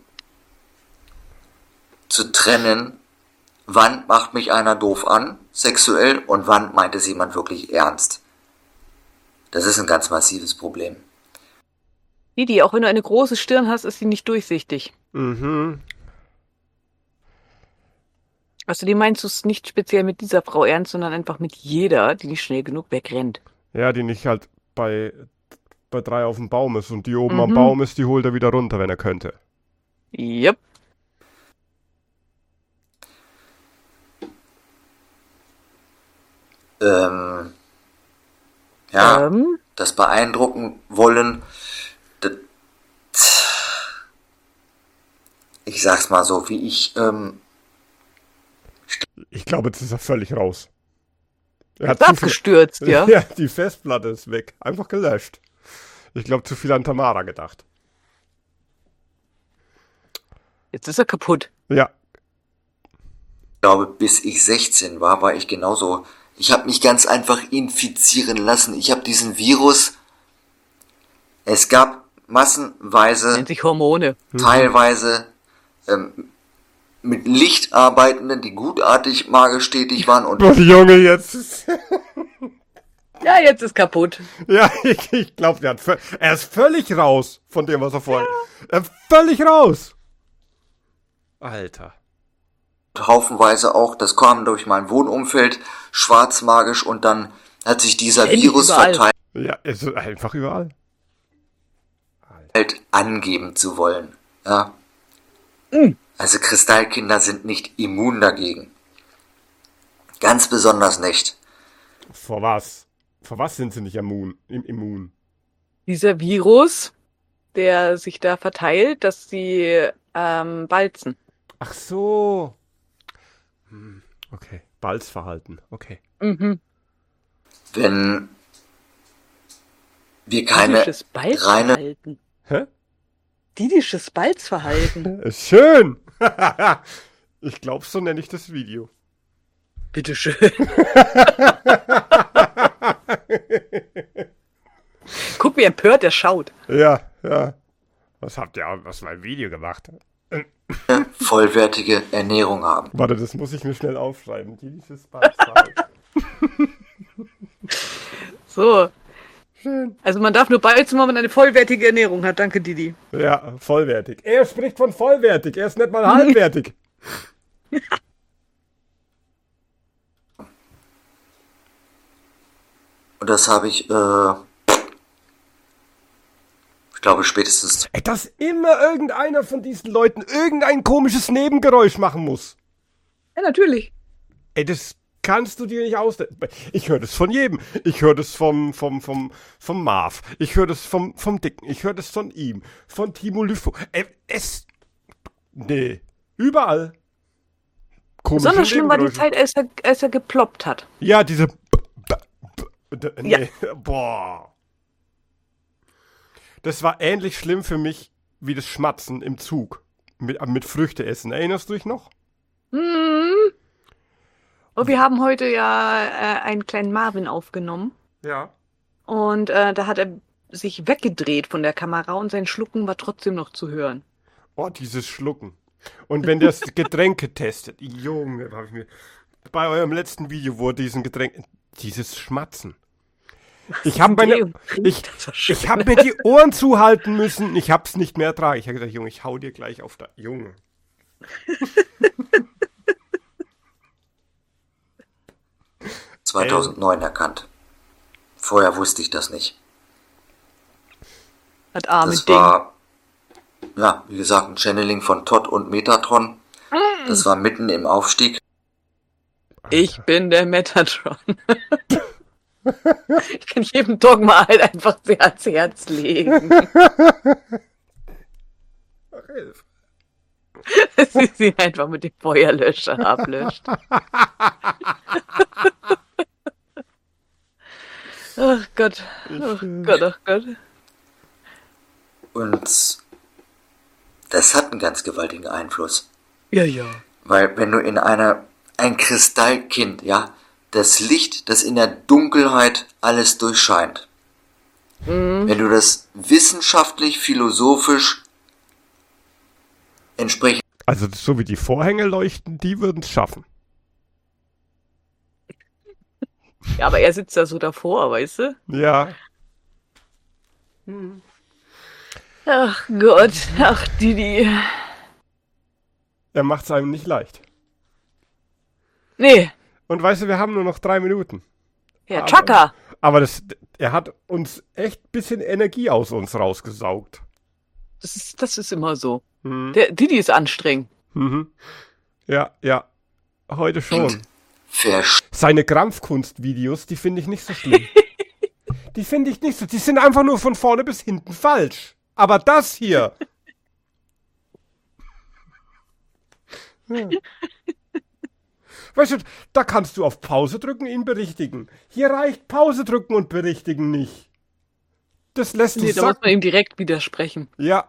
zu trennen, wann macht mich einer doof an, sexuell, und wann meint es jemand wirklich ernst. Das ist ein ganz massives Problem. Die, auch wenn du eine große Stirn hast, ist sie nicht durchsichtig. Mhm. Also die meinst du es nicht speziell mit dieser Frau ernst, sondern einfach mit jeder, die nicht schnell genug wegrennt. Ja, die nicht halt bei 3 auf dem Baum ist und die oben am Mhm. Baum ist, die holt er wieder runter, wenn er könnte. Yep. Ja, das beeindrucken wollen, das, ich sag's mal so, wie ich, Ich glaube, jetzt ist er völlig raus. Er Ist abgestürzt, ja. Ja, die Festplatte ist weg. Einfach gelöscht. Ich glaube, zu viel an Tamara gedacht. Jetzt ist er kaputt. Ja. glaube, bis ich 16 war ich genauso. Ich habe mich ganz einfach infizieren lassen. Ich habe diesen Virus. Es gab massenweise, Nennt sich Hormone. teilweise mit Licht arbeitenden, die gutartig magisch tätig waren und Oh, Junge, jetzt. Ja, jetzt ist kaputt. Ja, ich glaube, er ist völlig raus von dem, was er vorher. Er ist völlig raus. Alter. haufenweise auch, das kam durch mein Wohnumfeld, schwarzmagisch, und dann hat sich dieser Ständig Virus überall. verteilt, Ja, es ist einfach überall. angeben zu wollen. Ja. Also Kristallkinder sind nicht immun dagegen. Ganz besonders nicht. Vor was? Vor was sind sie nicht immun? Dieser Virus, der sich da verteilt, dass sie balzen. Ach so. Okay. Balzverhalten. Okay. Mhm. Wenn wir keine Didisches reine Balzverhalten. Hä? Didisches Balzverhalten. Ist schön. Ich glaube, so nenne ich das Video. Bitteschön. Guck, wie empört er schaut. Ja. Was mein Video gemacht? vollwertige Ernährung haben. Warte, das muss ich mir schnell aufschreiben. Dieses Balzverhalten. So. Schön. Also man darf nur balzen, wenn man eine vollwertige Ernährung hat. Danke, Didi. Ja, vollwertig. Er spricht von vollwertig. Er ist nicht mal halbwertig. Und das habe ich glaube spätestens Ey, dass immer irgendeiner von diesen Leuten irgendein komisches Nebengeräusch machen muss. Ja, natürlich. Ey, das kannst du dir nicht ausdenken. Ich höre das von jedem. Ich höre das vom Marv. Ich höre das vom Dicken. Ich höre das von ihm. Von Timo Lüffo. Ey, nee. Überall. Komische Besonders schlimm war die Nebengeräusche. Zeit, als er geploppt hat. Ja, diese. Ja. Nee. Boah. Das war ähnlich schlimm für mich wie das Schmatzen im Zug. Mit Früchte essen. Erinnerst du dich noch? Und wir haben heute ja einen kleinen Marvin aufgenommen. Ja. Und da hat er sich weggedreht von der Kamera und sein Schlucken war trotzdem noch zu hören. Oh, dieses Schlucken. Und wenn das Getränke testet. Junge, habe ich mir. Bei eurem letzten Video wurde dieses Schmatzen. Ich habe mir die Ohren zuhalten müssen. Ich hab's nicht mehr ertragen. Ich habe gesagt, Junge, ich hau dir gleich auf da. Junge. 2009 erkannt. Vorher wusste ich das nicht. Das arme Das Ding. war, ja, wie gesagt, ein Channeling von Todd und Metatron. Das war mitten im Aufstieg. Ich bin der Metatron. Ich kann jedem Dogma halt einfach sehr ans Herz legen. Sie sie einfach mit dem Feuerlöscher ablöscht. Ach Gott. Ach Gott, ach Gott. Und das hat einen ganz gewaltigen Einfluss. Ja, ja. Weil wenn du ein Kristallkind, ja, das Licht, das in der Dunkelheit alles durchscheint. Wenn du das wissenschaftlich, philosophisch entsprechend Also so wie die Vorhänge leuchten, die würden es schaffen. Ja, aber er sitzt da so davor, weißt du? Ja. Ach Gott, ach Didi. Er macht es einem nicht leicht. Nee, Und weißt du, wir haben nur noch 3 Minuten. Herr Chaka. Aber er hat uns echt ein bisschen Energie aus uns rausgesaugt. Das ist immer so. Mhm. Der Didi ist anstrengend. Mhm. Ja, ja. Heute schon. verstehen. Seine Krampfkunst-Videos, die finde ich nicht so schlimm. Die finde ich nicht so. Die sind einfach nur von vorne bis hinten falsch. Aber das hier. Ja. Weißt du, da kannst du auf Pause drücken, ihn berichtigen. Hier reicht Pause drücken und berichtigen nicht. Das lässt Nee, du da muss man sacken. ihm direkt widersprechen. Ja.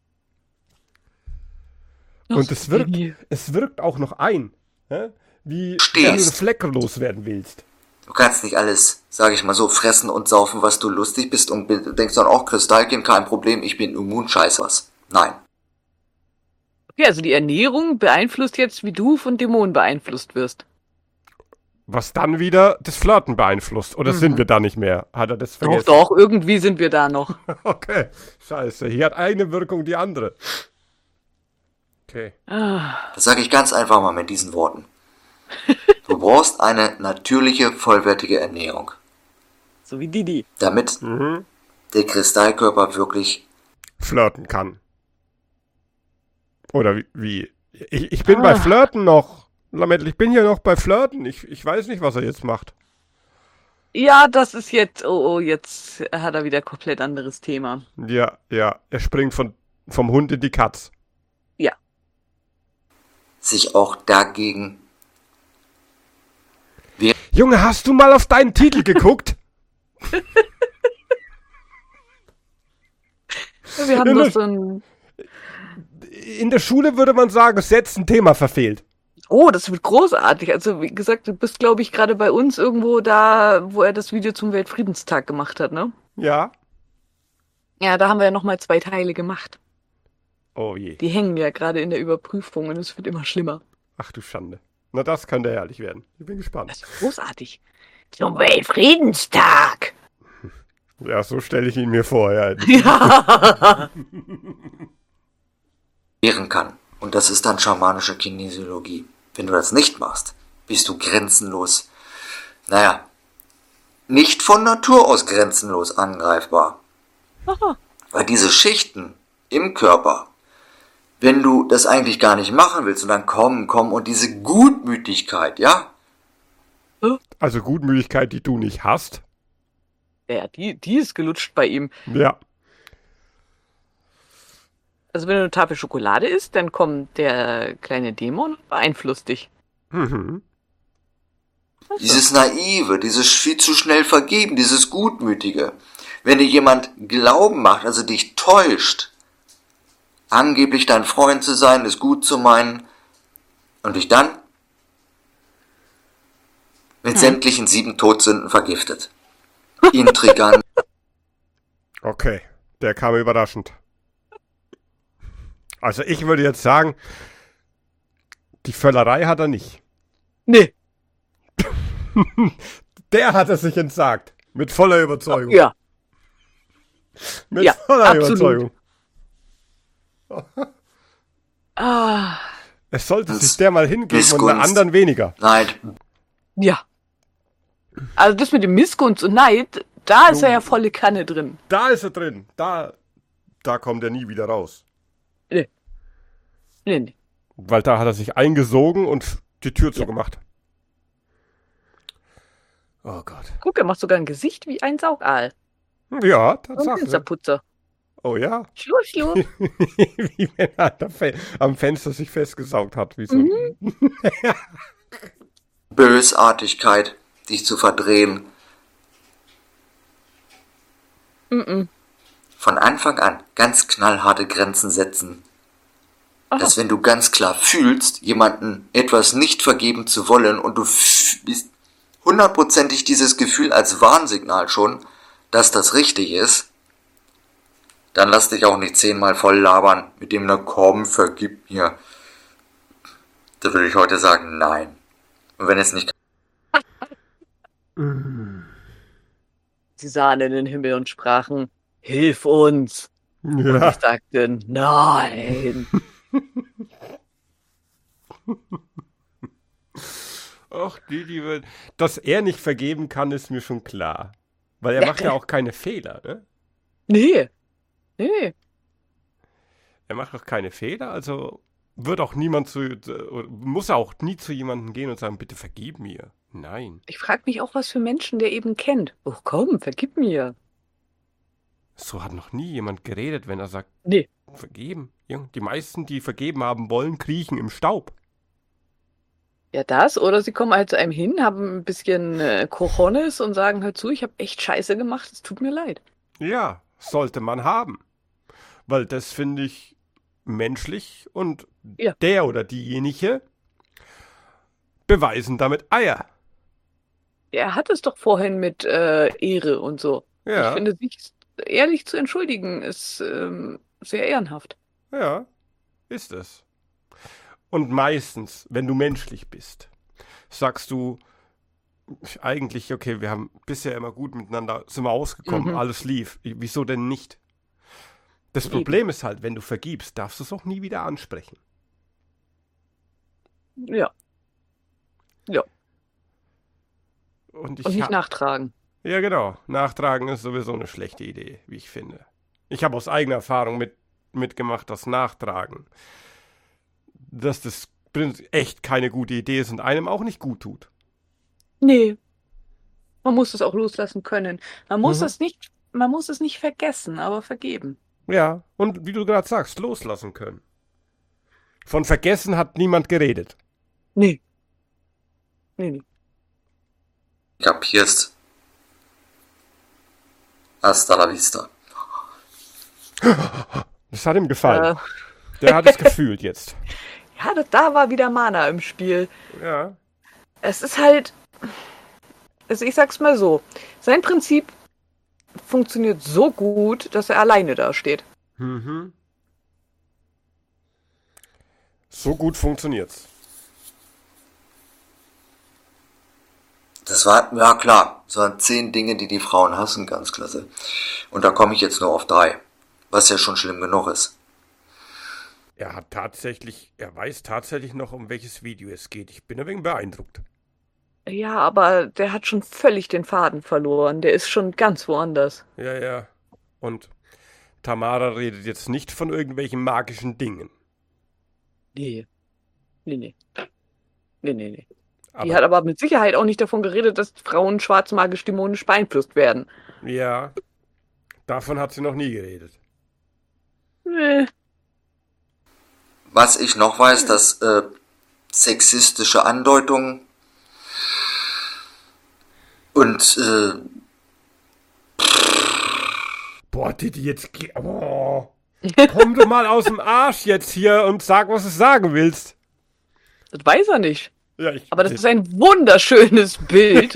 Und Ach, es wirkt, Didi. es wirkt auch noch ein. Hä? Wie Stehst. wenn du den Fleck loswerden willst. Du kannst nicht alles, sage ich mal so, fressen und saufen, was du lustig bist und denkst dann auch, Kristallchen, kein Problem, ich bin immun, scheiß was. Nein. Okay, also die Ernährung beeinflusst jetzt, wie du von Dämonen beeinflusst wirst. Was dann wieder das Flirten beeinflusst. Oder sind wir da nicht mehr? Hat er das Doch, vergessen? doch, irgendwie sind wir da noch. Okay, scheiße. Hier hat eine Wirkung die andere. Okay. Das sage ich ganz einfach mal mit diesen Worten. Du brauchst eine natürliche, vollwertige Ernährung, So wie Didi. damit der Kristallkörper wirklich... Flirten kann. Oder wie? Ich bin bei Flirten noch. Lametta, ich bin hier noch bei Flirten. Ich weiß nicht, was er jetzt macht. Ja, das ist jetzt, jetzt hat er wieder komplett anderes Thema. Ja, ja. Er springt vom Hund in die Katz. Ja. sich auch dagegen... Junge, hast du mal auf deinen Titel geguckt? Wir haben doch so ein... In der Schule würde man sagen, es setzt ein Thema verfehlt. Oh, das wird großartig. Also, wie gesagt, du bist, glaube ich, gerade bei uns irgendwo da, wo er das Video zum Weltfriedenstag gemacht hat, ne? Ja. Ja, da haben wir ja nochmal 2 Teile gemacht. Oh je. Die hängen ja gerade in der Überprüfung und es wird immer schlimmer. Ach du Schande. Na, das könnte herrlich werden. Ich bin gespannt. Das ist großartig. Zum Weltfriedenstag! Ja, so stelle ich ihn mir vor. Ja. Ja! wehren kann. Und das ist dann schamanische Kinesiologie. Wenn du das nicht machst, bist du grenzenlos, naja, nicht von Natur aus grenzenlos angreifbar. Aha. Weil diese Schichten im Körper, wenn du das eigentlich gar nicht machen willst und dann kommen und diese Gutmütigkeit, ja, Also Gutmütigkeit, die du nicht hast. Ja, die ist gelutscht bei ihm. Ja. Also wenn du eine Tafel Schokolade isst, dann kommt der kleine Dämon und beeinflusst dich. Mhm. dieses Naive, dieses viel zu schnell vergeben, dieses Gutmütige. Wenn dir jemand Glauben macht, also dich täuscht, angeblich dein Freund zu sein, es gut zu meinen und dich dann mit sämtlichen 7 Todsünden vergiftet. Intrigant. Okay, der kam überraschend. Also ich würde jetzt sagen, die Völlerei hat er nicht. Nee. Der hat es sich entsagt. Mit voller Überzeugung. Ja. Mit ja, voller absolut. Überzeugung. Ah, Es sollte sich der mal hingeben und Missgunst. der anderen weniger. Neid, ja. Also das mit dem Missgunst und Neid, da ist er ja volle Kanne drin. Da ist er drin. Da kommt er nie wieder raus. Nee. Nee. Weil da hat er sich eingesogen und die Tür zugemacht. Oh Gott. Guck, er macht sogar ein Gesicht wie ein Saugaal. Ja, Und Tatsache. Fensterputzer. Oh ja. Schlurf, schlurf. Wie wenn er am Fenster sich festgesaugt hat. Wie so. Bösartigkeit, dich zu verdrehen. Von Anfang an ganz knallharte Grenzen setzen. Dass wenn du ganz klar fühlst, jemanden etwas nicht vergeben zu wollen und du bist hundertprozentig dieses Gefühl als Warnsignal schon, dass das richtig ist, dann lass dich auch nicht 10-mal voll labern mit dem, na komm, vergib mir. Da würde ich heute sagen, nein. Und wenn es nicht... Sie sahen in den Himmel und sprachen, hilf uns. Und Ja. ich sagte, nein. Ach, dass er nicht vergeben kann, ist mir schon klar. Weil er macht ja auch keine Fehler, ne? Nee. Er macht auch keine Fehler, also wird auch niemand muss er auch nie zu jemandem gehen und sagen, bitte vergib mir. Nein. Ich frage mich auch, was für Menschen der eben kennt. Oh komm, vergib mir. So hat noch nie jemand geredet, wenn er sagt, Nee. vergeben. Ja, die meisten, die vergeben haben wollen, kriechen im Staub. Ja, das. Oder sie kommen halt zu einem hin, haben ein bisschen Cojones und sagen halt zu, ich habe echt Scheiße gemacht, es tut mir leid. Ja, sollte man haben. Weil das finde ich menschlich und Ja. der oder diejenige beweisen damit Eier. Er hat es doch vorhin mit Ehre und so. Ja. Ich finde, sich ehrlich zu entschuldigen, ist sehr ehrenhaft. Ja, ist es. Und meistens, wenn du menschlich bist, sagst du eigentlich, okay, wir haben bisher immer gut miteinander, sind wir ausgekommen, alles lief. Wieso denn nicht? Das Eben. Problem ist halt, wenn du vergibst, darfst du es auch nie wieder ansprechen. Ja. Und Und nicht nachtragen. Ja, genau. Nachtragen ist sowieso eine schlechte Idee, wie ich finde. Ich habe aus eigener Erfahrung mitgemacht, dass Nachtragen, dass das echt keine gute Idee ist und einem auch nicht gut tut. Nee. Man muss es auch loslassen können. Man muss Mhm. es nicht vergessen, aber vergeben. Ja, und wie du gerade sagst, loslassen können. Von vergessen hat niemand geredet. Nee. kapierst. Hasta la vista. Das hat ihm gefallen. Der hat es gefühlt jetzt. Ja, da war wieder Mana im Spiel. Ja. Es ist halt, also ich sag's mal so, sein Prinzip funktioniert so gut, dass er alleine dasteht. Mhm. So gut funktioniert's. Das war, ja klar, es waren 10 Dinge, die die Frauen hassen, ganz klasse. Und da komme ich jetzt nur auf 3, was ja schon schlimm genug ist. Er weiß tatsächlich noch, um welches Video es geht. Ich bin ein wenig beeindruckt. Ja, aber der hat schon völlig den Faden verloren. Der ist schon ganz woanders. Ja, ja. Und Tamara redet jetzt nicht von irgendwelchen magischen Dingen. Nee. Nee. Die Aber, hat aber mit Sicherheit auch nicht davon geredet, dass Frauen schwarzmagisch dämonisch beeinflusst werden. ja, davon hat sie noch nie geredet. Nee. Was ich noch weiß, dass sexistische Andeutungen und Boah, Titi, jetzt komm du mal aus dem Arsch jetzt hier und sag, was du sagen willst. Das weiß er nicht. Ja, Aber das ist ein wunderschönes Bild.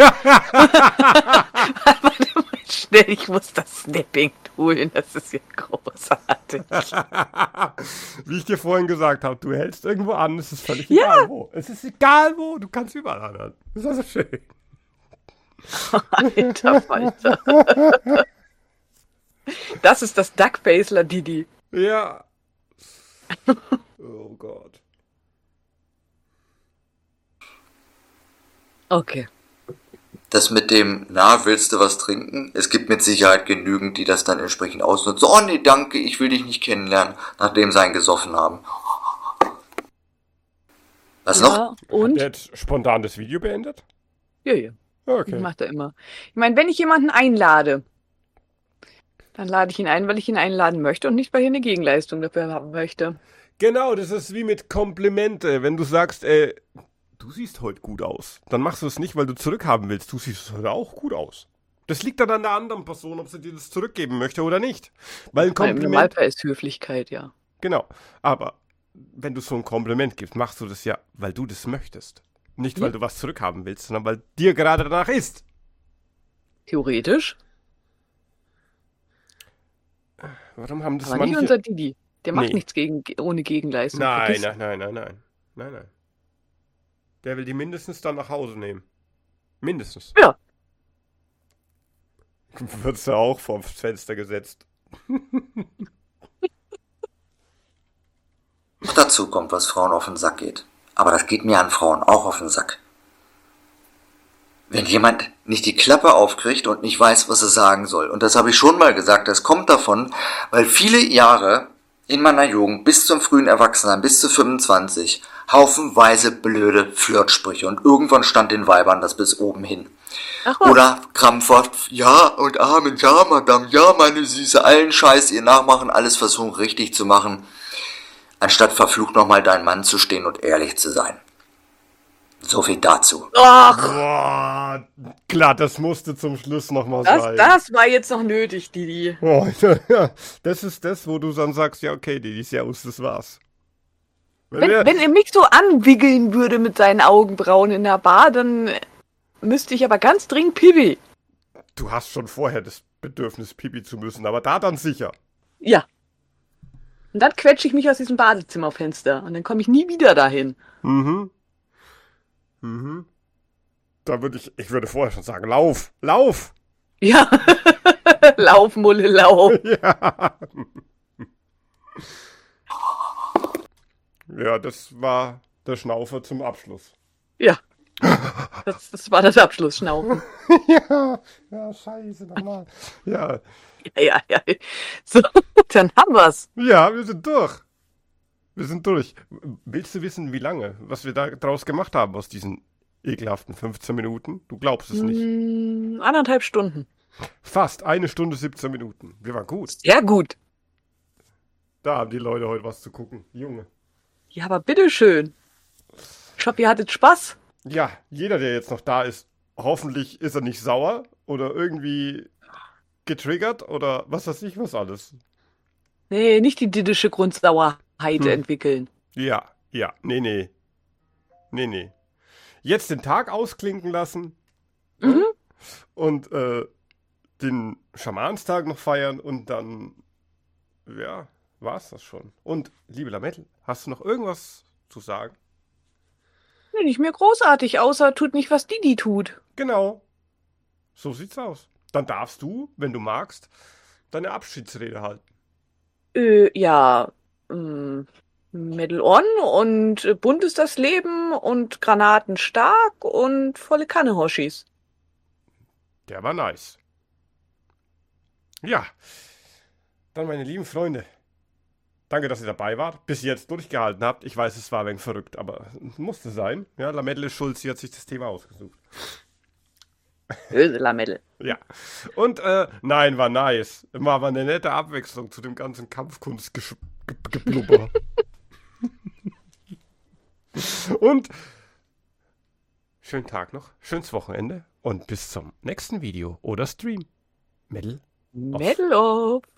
Warte mal schnell, ich muss das Snapping holen. Das ist ja großartig. Wie ich dir vorhin gesagt habe, du hältst irgendwo an, es ist völlig egal wo. Es ist egal wo, du kannst überall anhalten. Das ist also schön. Alter Falter. Das ist das Duckfaceler Didi. Ja. Oh Gott. Okay. das mit dem, na, willst du was trinken? Es gibt mit Sicherheit genügend, die das dann entsprechend ausnutzen. Oh nee, danke, ich will dich nicht kennenlernen, nachdem sie einen gesoffen haben. Was noch? Ja, und? Der hat spontan das Video beendet? Ja. Okay. Macht er immer. Ich meine, wenn ich jemanden einlade, dann lade ich ihn ein, weil ich ihn einladen möchte und nicht, weil ich eine Gegenleistung dafür haben möchte. Genau, das ist wie mit Komplimente. Wenn du sagst, du siehst heute gut aus, dann machst du es nicht, weil du zurückhaben willst. Du siehst heute auch gut aus. Das liegt dann an der anderen Person, ob sie dir das zurückgeben möchte oder nicht. Weil ein Im Kompliment... Normalfall ist Höflichkeit, ja. Genau, aber wenn du so ein Kompliment gibst, machst du das ja, weil du das möchtest. Nicht, weil du was zurückhaben willst, sondern weil dir gerade danach ist. Theoretisch. Warum haben das Aber nicht manche... unser Didi. Der macht Nee. nichts ohne Gegenleistung. Nein. Vergiss. Der will die mindestens dann nach Hause nehmen. Mindestens. Ja. Wird's ja auch vorm Fenster gesetzt. Noch dazu kommt, was Frauen auf den Sack geht. Aber das geht mir an Frauen auch auf den Sack. Wenn jemand nicht die Klappe aufkriegt und nicht weiß, was er sagen soll. Und das habe ich schon mal gesagt, das kommt davon, weil viele Jahre in meiner Jugend bis zum frühen Erwachsenen, bis zu 25, haufenweise blöde Flirtsprüche. Und irgendwann stand den Weibern das bis oben hin. Ach was. Oder krampfhaft, ja und Amen, ja Madame, ja meine Süße, allen Scheiß ihr nachmachen, alles versuchen richtig zu machen. Anstatt verflucht nochmal dein Mann zu stehen und ehrlich zu sein. So viel dazu. Ach, Boah, klar, das musste zum Schluss nochmal sein. das war jetzt noch nötig, Didi. Oh, ja, das ist das, wo du dann sagst, ja okay, Didi, servus, das war's. Wenn er mich so anwickeln würde mit seinen Augenbrauen in der Bar, dann müsste ich aber ganz dringend Pipi. Du hast schon vorher das Bedürfnis, Pipi zu müssen, aber da dann sicher. Ja. Und dann quetsche ich mich aus diesem Badezimmerfenster und dann komme ich nie wieder dahin. Mhm. Da ich würde vorher schon sagen, lauf! Ja. Lauf, Mulle, lauf. Ja. Ja, das war der Schnaufer zum Abschluss. Ja. Das war das Abschlussschnaufen. Ja, scheiße, nochmal. Ja, Ja. So, dann haben wir's. ja, wir sind durch. Willst du wissen, wie lange, was wir da draus gemacht haben aus diesen ekelhaften 15 Minuten? Du glaubst es nicht. 1,5 Stunden. Fast 1 Stunde 17 Minuten. Wir waren gut. Sehr gut. Da haben die Leute heute was zu gucken. Junge. Ja, aber bitteschön. Ich hoffe, ihr hattet Spaß. Ja, jeder, der jetzt noch da ist, hoffentlich ist er nicht sauer oder irgendwie getriggert oder was weiß ich was alles. Nee, nicht die diddische Grundsauerheit entwickeln. Ja, nee. Jetzt den Tag ausklinken lassen und den Schamanstag noch feiern und dann, ja, war's das schon. Und, liebe Lamette, hast du noch irgendwas zu sagen? Nee, nicht mehr großartig, außer tut nicht, was Didi tut. Genau. So sieht's aus. Dann darfst du, wenn du magst, deine Abschiedsrede halten. Ja, Medal on und bunt ist das Leben und Granaten stark und volle Kanne Hoshis. Der war nice. Ja. Dann, meine lieben Freunde, danke, dass ihr dabei wart, bis ihr jetzt durchgehalten habt. Ich weiß, es war ein wenig verrückt, aber es musste sein. Ja, Lamette ist schuld, sie hat sich das Thema ausgesucht. Böse Lamelle. Ja. Und, nein, war nice. War aber eine nette Abwechslung zu dem ganzen Kampfkunstgeblubber. Und schönen Tag noch, schönes Wochenende und bis zum nächsten Video oder Stream. Medal Medal off.